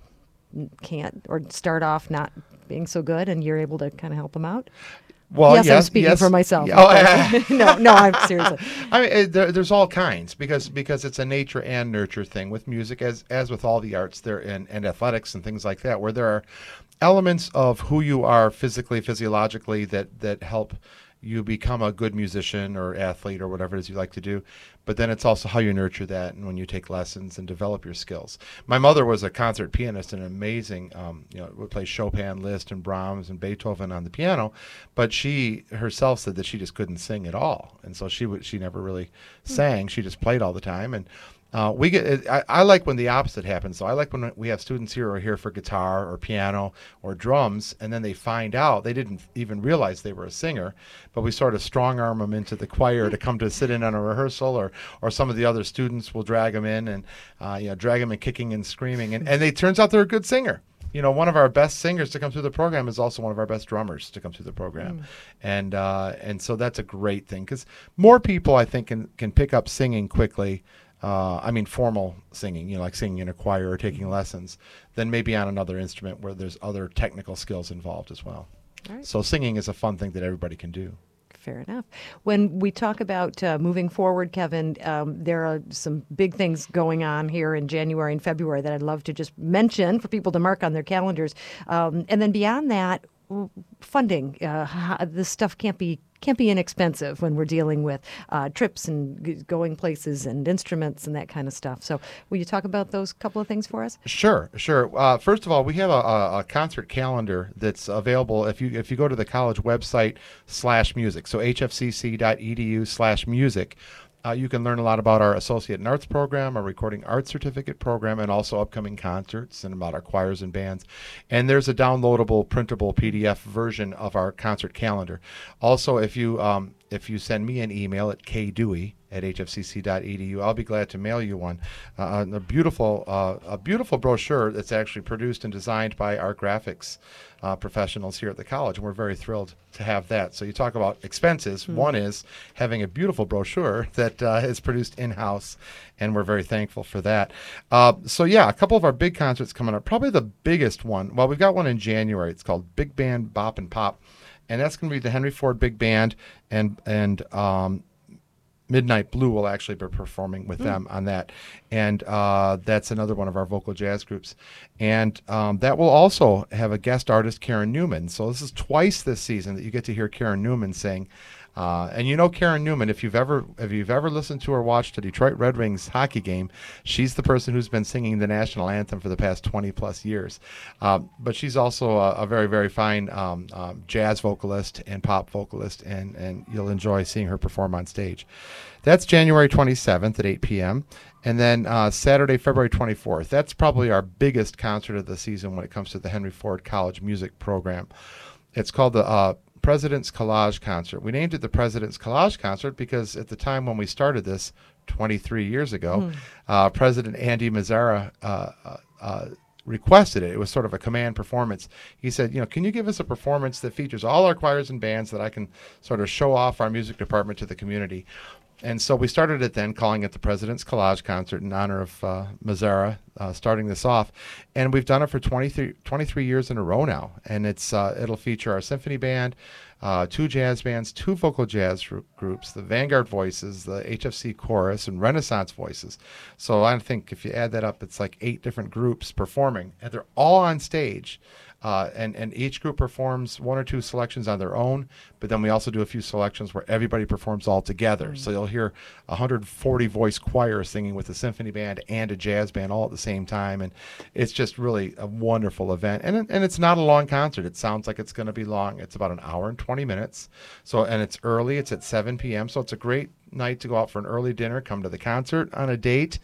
can't or start off not being so good and you're able to kind of help them out? Well, yes, yes, I'm speaking yes. for myself. Yeah. Oh, yeah. no, no, I'm seriously. I mean, it, there, there's all kinds because because it's a nature and nurture thing with music, as as with all the arts there and, and athletics and things like that, where there are elements of who you are physically, physiologically that that help you become a good musician or athlete or whatever it is you like to do. But then it's also how you nurture that and when you take lessons and develop your skills. My mother was a concert pianist and amazing, um, you know, would play Chopin, Liszt, and Brahms and Beethoven on the piano. But she herself said that she just couldn't sing at all. And so she would, she never really sang. She just played all the time. And Uh, we get. I, I like when the opposite happens. So I like when we have students here who are here for guitar or piano or drums, and then they find out they didn't even realize they were a singer, but we sort of strong arm them into the choir to come to sit in on a rehearsal, or or some of the other students will drag them in and uh, you know drag them in kicking and screaming, and and it turns out they're a good singer. You know, one of our best singers to come through the program is also one of our best drummers to come through the program, mm. and uh, and so that's a great thing because more people I think can can pick up singing quickly. Uh, I mean, formal singing, you know, like singing in a choir or taking lessons, than maybe on another instrument where there's other technical skills involved as well. Right. So singing is a fun thing that everybody can do. Fair enough. When we talk about uh, moving forward, Kevin, um, there are some big things going on here in January and February that I'd love to just mention for people to mark on their calendars. Um, and then beyond that, funding. Uh, how, this stuff can't be can't be inexpensive when we're dealing with uh, trips and g- going places and instruments and that kind of stuff. So will you talk about those couple of things for us? Sure, sure. Uh, first of all, we have a, a, a concert calendar that's available if you if you go to the college website slash music, so hfcc.edu slash music. Uh, you can learn a lot about our Associate in Arts program, our Recording Arts Certificate program, and also upcoming concerts and about our choirs and bands. And there's a downloadable, printable P D F version of our concert calendar. Also, if you um, if you send me an email at kdewey at hfcc.edu, I'll be glad to mail you one. Uh, a beautiful uh, a beautiful brochure that's actually produced and designed by our graphics uh, professionals here at the college, and we're very thrilled to have that. So you talk about expenses. Mm-hmm. One is having a beautiful brochure that uh, is produced in-house, and we're very thankful for that. Uh, so yeah, a couple of our big concerts coming up. Probably the biggest one, well, we've got one in January. It's called Big Band Bop and Pop, and that's going to be the Henry Ford Big Band, and and um, Midnight Blue will actually be performing with mm. them on that. And uh, that's another one of our vocal jazz groups. And um, that will also have a guest artist, Karen Newman. So this is twice this season that you get to hear Karen Newman sing. Uh, and you know Karen Newman, if you've ever if you've ever listened to or watched a Detroit Red Wings hockey game, she's the person who's been singing the national anthem for the past twenty plus years. Uh, but she's also a, a very, very fine um, um, jazz vocalist and pop vocalist, and, and you'll enjoy seeing her perform on stage. That's January twenty-seventh at eight p.m. And then uh, Saturday, February twenty-fourth. That's probably our biggest concert of the season when it comes to the Henry Ford College Music Program. It's called the uh, President's Collage Concert. We named it the President's Collage Concert because at the time when we started this twenty-three years ago, mm. uh, President Andy Mazzara uh, uh, uh, requested it. It was sort of a command performance. He said, you know, can you give us a performance that features all our choirs and bands that I can sort of show off our music department to the community? And so we started it then, calling it the President's Collage Concert in honor of uh, Mazzara, uh, starting this off. And we've done it for twenty-three, twenty-three years in a row now. And it's uh, it'll feature our symphony band, uh, two jazz bands, two vocal jazz gr- groups, the Vanguard Voices, the H F C Chorus, and Renaissance Voices. So I think if you add that up, it's like eight different groups performing. And they're all on stage. Uh, and, and each group performs one or two selections on their own, but then we also do a few selections where everybody performs all together. Mm-hmm. So you'll hear a one hundred forty voice choir singing with a symphony band and a jazz band all at the same time, and it's just really a wonderful event. And and it's not a long concert. It sounds like it's going to be long. It's about an hour and twenty minutes. So and it's early. It's at seven p.m. So it's a great night to go out for an early dinner, come to the concert on a date,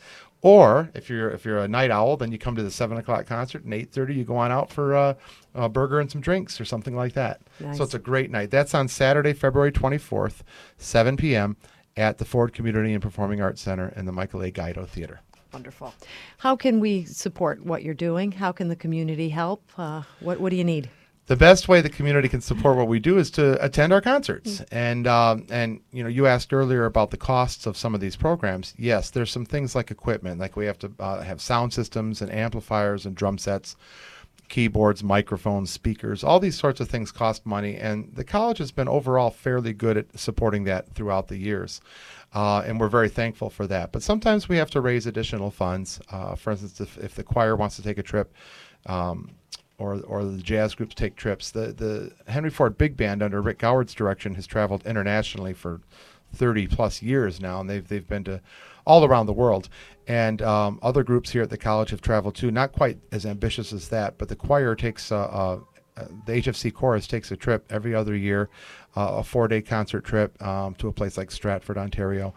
Or if you're if you're a night owl, then you come to the seven o'clock concert, and eight thirty you go on out for uh, a burger and some drinks or something like that. Nice. So it's a great night. That's on Saturday, February twenty-fourth, seven p.m. at the Ford Community and Performing Arts Center in the Michael A. Guido Theater. Wonderful. How can we support what you're doing? How can the community help? Uh, what What do you need? The best way the community can support what we do is to attend our concerts. Mm. And, um, and you know, you asked earlier about the costs of some of these programs. Yes, there's some things like equipment, like we have to uh, have sound systems and amplifiers and drum sets, keyboards, microphones, speakers. All these sorts of things cost money, and the college has been overall fairly good at supporting that throughout the years. Uh, and we're very thankful for that. But sometimes we have to raise additional funds. Uh, for instance, if, if the choir wants to take a trip, um, or or the jazz groups take trips. The the Henry Ford Big Band under Rick Goward's direction has traveled internationally for thirty plus years now, and they've they've been to all around the world. And um, other groups here at the college have traveled too, not quite as ambitious as that, but the choir takes uh, uh, the H F C chorus takes a trip every other year, uh, a four-day concert trip um, to a place like Stratford, Ontario.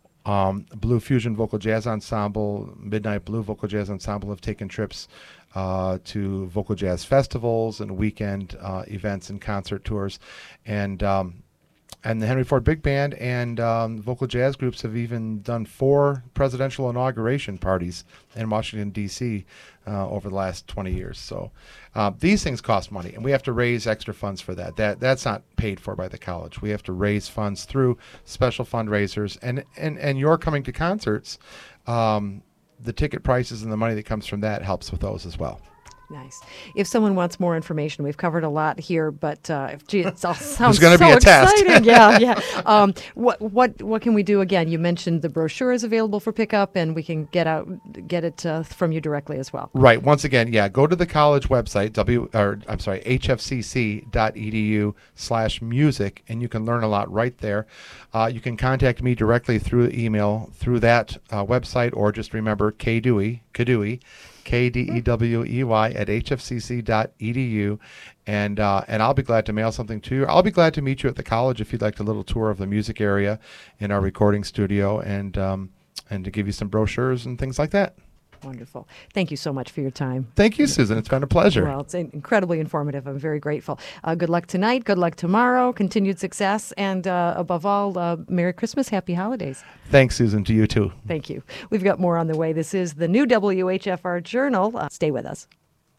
Um, Blue Fusion Vocal Jazz Ensemble, Midnight Blue Vocal Jazz Ensemble have taken trips uh, to vocal jazz festivals and weekend uh, events and concert tours, and um, and the Henry Ford Big Band and um, vocal jazz groups have even done four presidential inauguration parties in Washington, D C uh, over the last twenty years. So uh, these things cost money, and we have to raise extra funds for that. That that's not paid for by the college. We have to raise funds through special fundraisers, and and and your coming to concerts, um, the ticket prices and the money that comes from that helps with those as well. Nice. If someone wants more information, we've covered a lot here, but uh, if, gee, it all sounds gonna so be a test. exciting. yeah, yeah. Um, what what what can we do? Again, you mentioned the brochure is available for pickup, and we can get out get it uh, from you directly as well. Right. Once again, yeah, go to the college website, w or I'm sorry, h f c c dot e d u slash music, and you can learn a lot right there. Uh, you can contact me directly through email through that uh, website, or just remember K Dewey, Kadewey, K D E W E Y at h f c c dot e d u, and uh, and I'll be glad to mail something to you. I'll be glad to meet you at the college if you'd like a little tour of the music area in our recording studio, and um, and to give you some brochures and things like that. Wonderful. Thank you so much for your time. Thank you, Susan. It's been a pleasure. Well, it's incredibly informative. I'm very grateful. Uh, good luck tonight. Good luck tomorrow. Continued success. And uh, above all, uh, Merry Christmas. Happy holidays. Thanks, Susan. To you, too. Thank you. We've got more on the way. This is the new W H F R Journal. Uh, stay with us.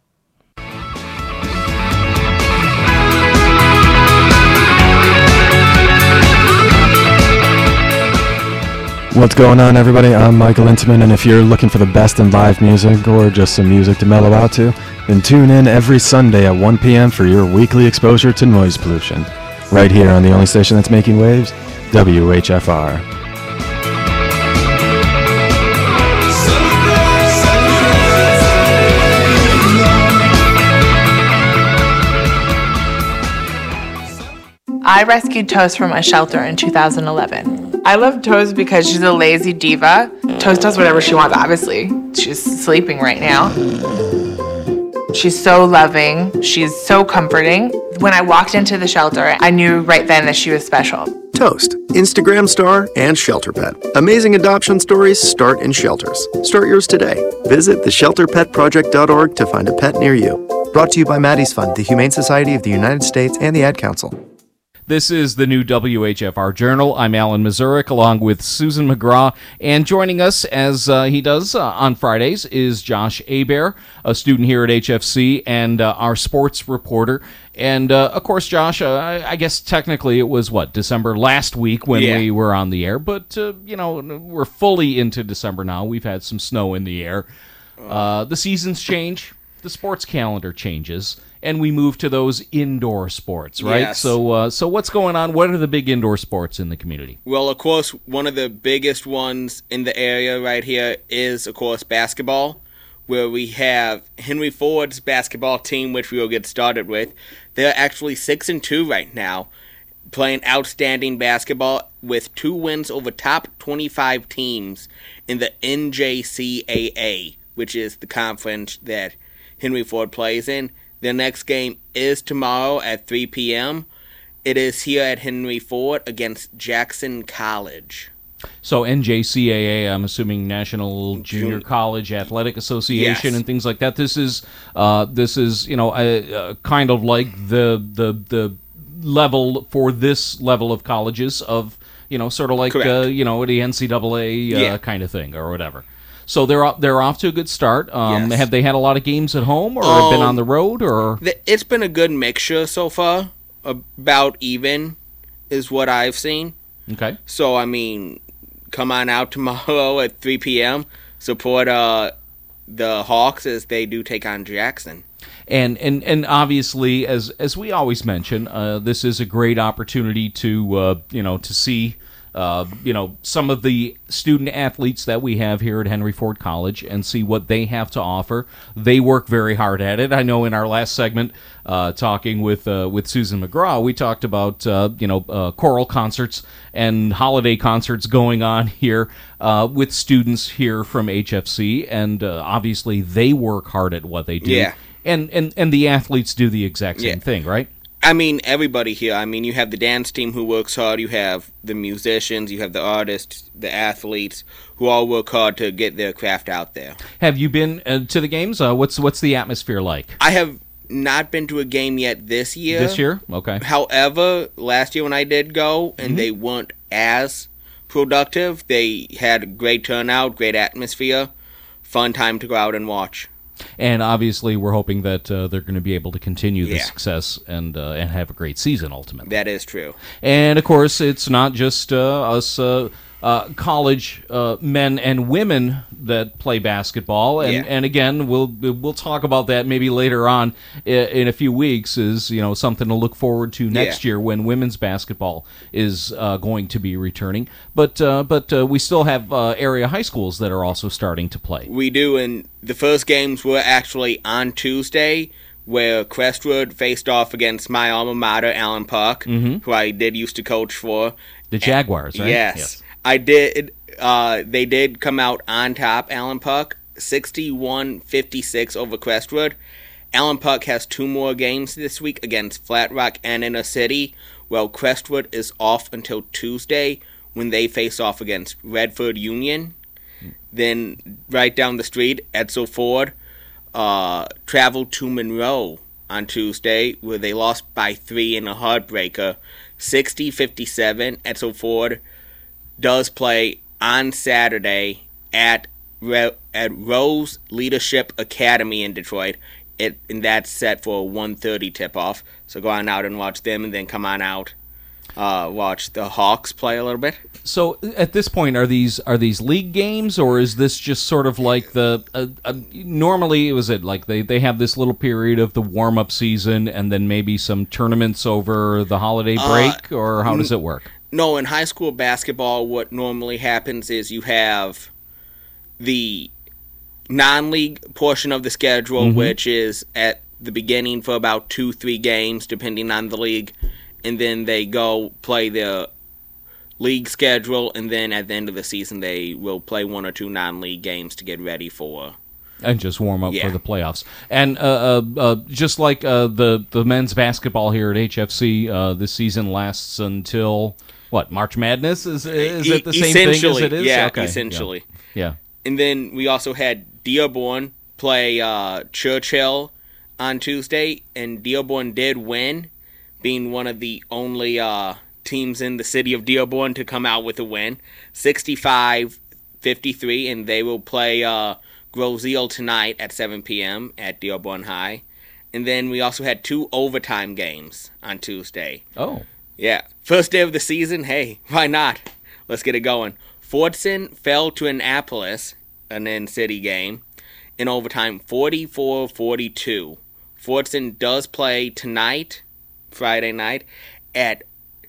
What's going on, everybody? I'm Michael Intiman, and if you're looking for the best in live music or just some music to mellow out to, then tune in every Sunday at one p.m. for your weekly exposure to noise pollution. Right here on the only station that's making waves, W H F R. I rescued Toast from a shelter in two thousand eleven. I love Toast because she's a lazy diva. Toast does whatever she wants, obviously. She's sleeping right now. She's so loving. She's so comforting. When I walked into the shelter, I knew right then that she was special. Toast, Instagram star and shelter pet. Amazing adoption stories start in shelters. Start yours today. Visit the shelter pet project dot org to find a pet near you. Brought to you by Maddie's Fund, the Humane Society of the United States, and the Ad Council. This is the new W H F R Journal. I'm Alan Mazurek, along with Susan McGraw, and joining us, as uh, he does uh, on Fridays, is Josh Hebert, a student here at H F C, and uh, our sports reporter. And, uh, of course, Josh, uh, I, I guess technically it was, what, December last week when yeah. we were on the air, but, uh, you know, we're fully into December now. We've had some snow in the air. Uh, the seasons change. The sports calendar changes, and we move to those indoor sports, right? Yes. So, uh, so what's going on? What are the big indoor sports in the community? Well, of course, one of the biggest ones in the area right here is, of course, basketball, where we have Henry Ford's basketball team, which we will get started with. They're actually six and two right now, playing outstanding basketball with two wins over top twenty-five teams in the N J C A A, which is the conference that Henry Ford plays in. Their next game is tomorrow at three p.m. It is here at Henry Ford against Jackson College. So N J C A A, I'm assuming National Junior College Athletic Association Yes. and things like that. This is uh, this is you know a, a kind of like the the the level for this level of colleges of you know sort of like uh, you know the N C double A uh, Yeah. kind of thing or whatever. So they're off, they're off to a good start. Um, Yes. Have they had a lot of games at home or have been Um, on the road or? Th- It's been a good mixture so far. About even is what I've seen. Okay. So, I mean, come on out tomorrow at three p.m. Support uh, the Hawks as they do take on Jackson. And, and and obviously, as as we always mention, uh, this is a great opportunity to uh, you know to see uh, you know some of the student athletes that we have here at Henry Ford College and see what they have to offer. They work very hard at it. I know in our last segment, uh, talking with uh, with Susan McGraw, we talked about uh, you know uh, choral concerts and holiday concerts going on here uh, with students here from H F C, and uh, obviously they work hard at what they do. Yeah. And, and and the athletes do the exact same Yeah. thing, right? I mean, everybody here. I mean, you have the dance team who works hard. You have the musicians. You have the artists, the athletes, who all work hard to get their craft out there. Have you been uh, to the games? Uh, what's what's the atmosphere like I have not been to a game yet this year. this year? Okay. However, last year when I did go, and Mhm. they weren't as productive, they had a great turnout, great atmosphere, fun time to go out and watch. And obviously, we're hoping that uh, they're going to be able to continue the Yeah. success and uh, and have a great season ultimately. That is true. And of course, it's not just uh, us uh, uh, college uh, men and women that play basketball. And, Yeah. and again, we'll we'll talk about that maybe later on in, in a few weeks. Is you know something to look forward to next Yeah. year when women's basketball is uh, going to be returning. But uh, but uh, we still have uh, area high schools that are also starting to play. We do, and the first games were actually on Tuesday, where Crestwood faced off against my alma mater, Allen Park, Mhm. who I did used to coach for. The Jaguars, right? Yes. Yes. I did. Uh, they did come out on top, Allen Park, sixty-one fifty-six over Crestwood. Allen Park has two more games this week against Flat Rock and Inner City, while Crestwood is off until Tuesday when they face off against Redford Union. Then right down the street, Edsel Ford uh, traveled to Monroe on Tuesday, where they lost by three in a heartbreaker, sixty fifty-seven. Edsel Ford does play on Saturday at Re- at Rose Leadership Academy in Detroit. It and that's set for a one thirty tip-off. So go on out and watch them, and then come on out, uh, watch the Hawks play a little bit. So at this point, are these are these league games, or is this just sort of like the uh, uh, normally it was it like they, they have this little period of the warm up season and then maybe some tournaments over the holiday break, Uh, or how does it work? No, in high school basketball, what normally happens is you have the non-league portion of the schedule, Mhm. which is at the beginning for about two, three games, depending on the league, and then they go play the league schedule, and then at the end of the season, they will play one or two non-league games to get ready for. And just warm up Yeah. for the playoffs. And uh, uh, uh, just like uh, the the men's basketball here at H F C, uh, this season lasts until what? March Madness is is it the same thing as Essentially, it is? yeah, Okay, essentially. Yeah. And then we also had Dearborn play uh, Churchill on Tuesday, and Dearborn did win, being one of the only uh, teams in the city of Dearborn to come out with a win, sixty-five fifty-three, and they will play uh, Groseal tonight at seven p.m. at Dearborn High. And then we also had two overtime games on Tuesday. Oh. Yeah. First day of the season, hey, why not? Let's get it going. Fordson fell to Annapolis, an in-city game, in overtime forty-four forty-two. Fordson does play tonight, Friday night, at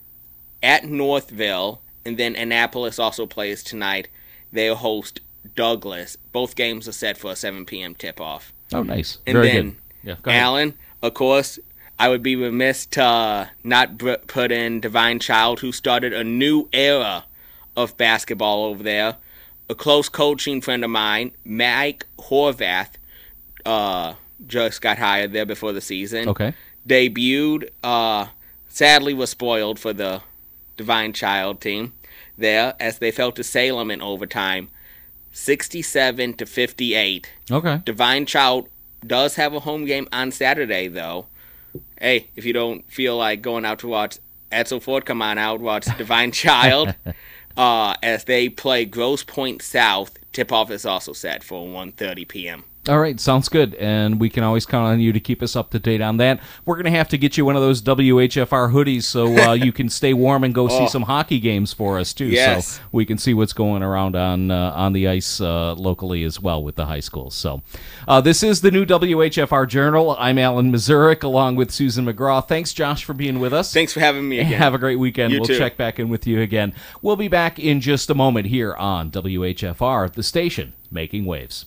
at Northville, and then Annapolis also plays tonight. They'll host Douglas. Both games are set for a seven p.m. tip-off. Oh, nice. And Very then good. Yeah, go ahead. Allen, of course, I would be remiss to uh, not br- put in Divine Child, who started a new era of basketball over there. A close coaching friend of mine, Mike Horvath, uh, just got hired there before the season. Okay. Debuted, uh, sadly was spoiled for the Divine Child team. there as they fell to Salem in overtime, sixty-seven to fifty-eight. Okay. Divine Child does have a home game on Saturday, though. Hey, if you don't feel like going out to watch Edsel Ford come on out, watch Divine Child uh, as they play Grosse Pointe South. Tip-off is also set for one thirty p.m. All right, sounds good, and we can always count on you to keep us up to date on that. We're going to have to get you one of those W H F R hoodies so uh, you can stay warm and go oh. see some hockey games for us, too, yes. so we can see what's going around on uh, on the ice uh, locally as well with the high schools. So uh, this is the new W H F R Journal. I'm Alan Mazurek along with Susan McGraw. Thanks, Josh, for being with us. Thanks for having me again. Have a great weekend. You we'll too. check back in with you again. We'll be back in just a moment here on W H F R, the station making waves.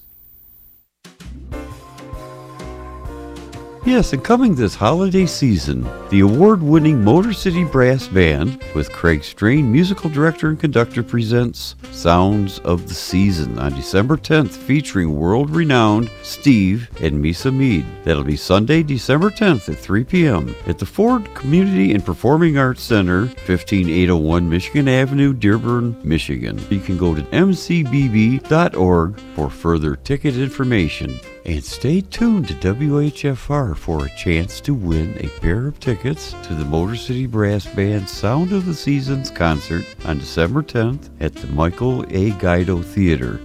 Yes, and coming this holiday season, the award-winning Motor City Brass Band with Craig Strain, musical director and conductor, presents Sounds of the Season on December tenth, featuring world-renowned Steve and Misa Mead. That'll be Sunday, December tenth at three p.m. at the Ford Community and Performing Arts Center, fifteen eight oh one Michigan Avenue, Dearborn, Michigan. You can go to m c b b dot org for further ticket information. And stay tuned to W H F R for a chance to win a pair of tickets to the Motor City Brass Band Sound of the Seasons concert on December tenth at the Michael A. Guido Theater.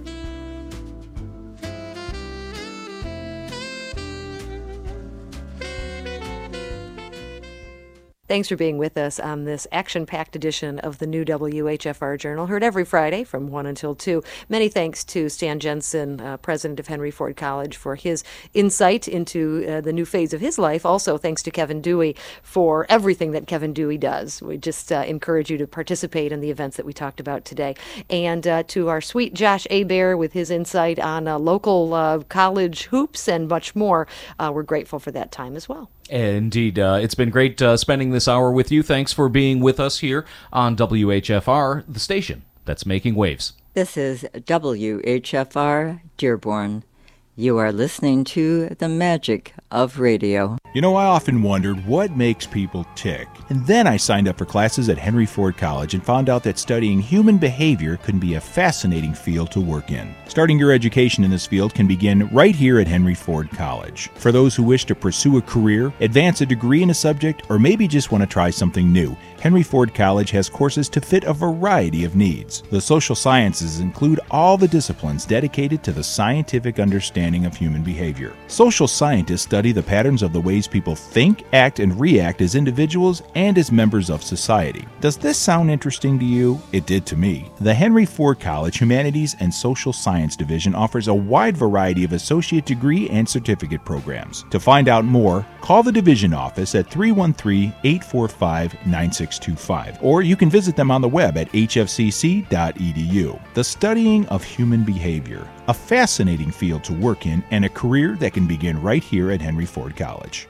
Thanks for being with us on this action-packed edition of the new W H F R Journal, heard every Friday from one until two. Many thanks to Stan Jensen, uh, president of Henry Ford College, for his insight into uh, the new phase of his life. Also, thanks to Kevin Dewey for everything that Kevin Dewey does. We just uh, encourage you to participate in the events that we talked about today. And uh, to our sweet Josh Hebert with his insight on uh, local uh, college hoops and much more. Uh, we're grateful for that time as well. Indeed. Uh, it's been great uh, spending this hour with you. Thanks for being with us here on W H F R, the station that's making waves. This is W H F R Dearborn. You are listening to the magic of radio. You know, I often wondered what makes people tick. And then I signed up for classes at Henry Ford College and found out that studying human behavior can be a fascinating field to work in. Starting your education in this field can begin right here at Henry Ford College. For those who wish to pursue a career, advance a degree in a subject, or maybe just want to try something new, Henry Ford College has courses to fit a variety of needs. The social sciences include all the disciplines dedicated to the scientific understanding of human behavior. Social scientists study the patterns of the ways people think, act, and react as individuals and as members of society. Does this sound interesting to you? It did to me. The Henry Ford College Humanities and Social Science Division offers a wide variety of associate degree and certificate programs. To find out more, call the division office at three one three, eight four five, nine six two five, or you can visit them on the web at h f c c dot e d u. The studying of human behavior, a fascinating field to work in and a career that can begin right here at Henry Ford College.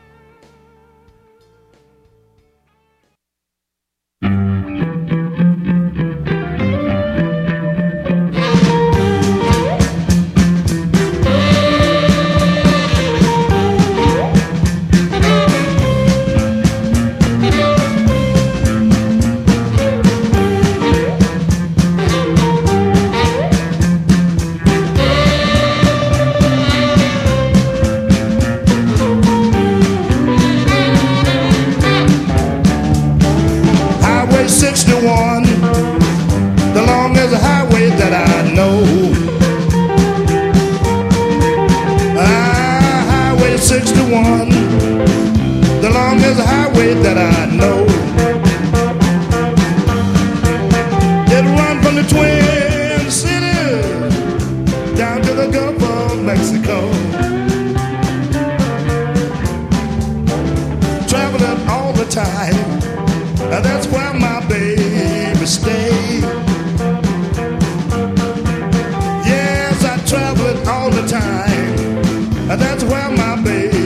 sixty-one, the longest highway that I know. Ah, Highway sixty-one, the longest highway that I know. It runs from the Twin Cities down to the Gulf of Mexico. Traveling all the time, that's where my baby stay. Yes, I travel it all the time. That's where my baby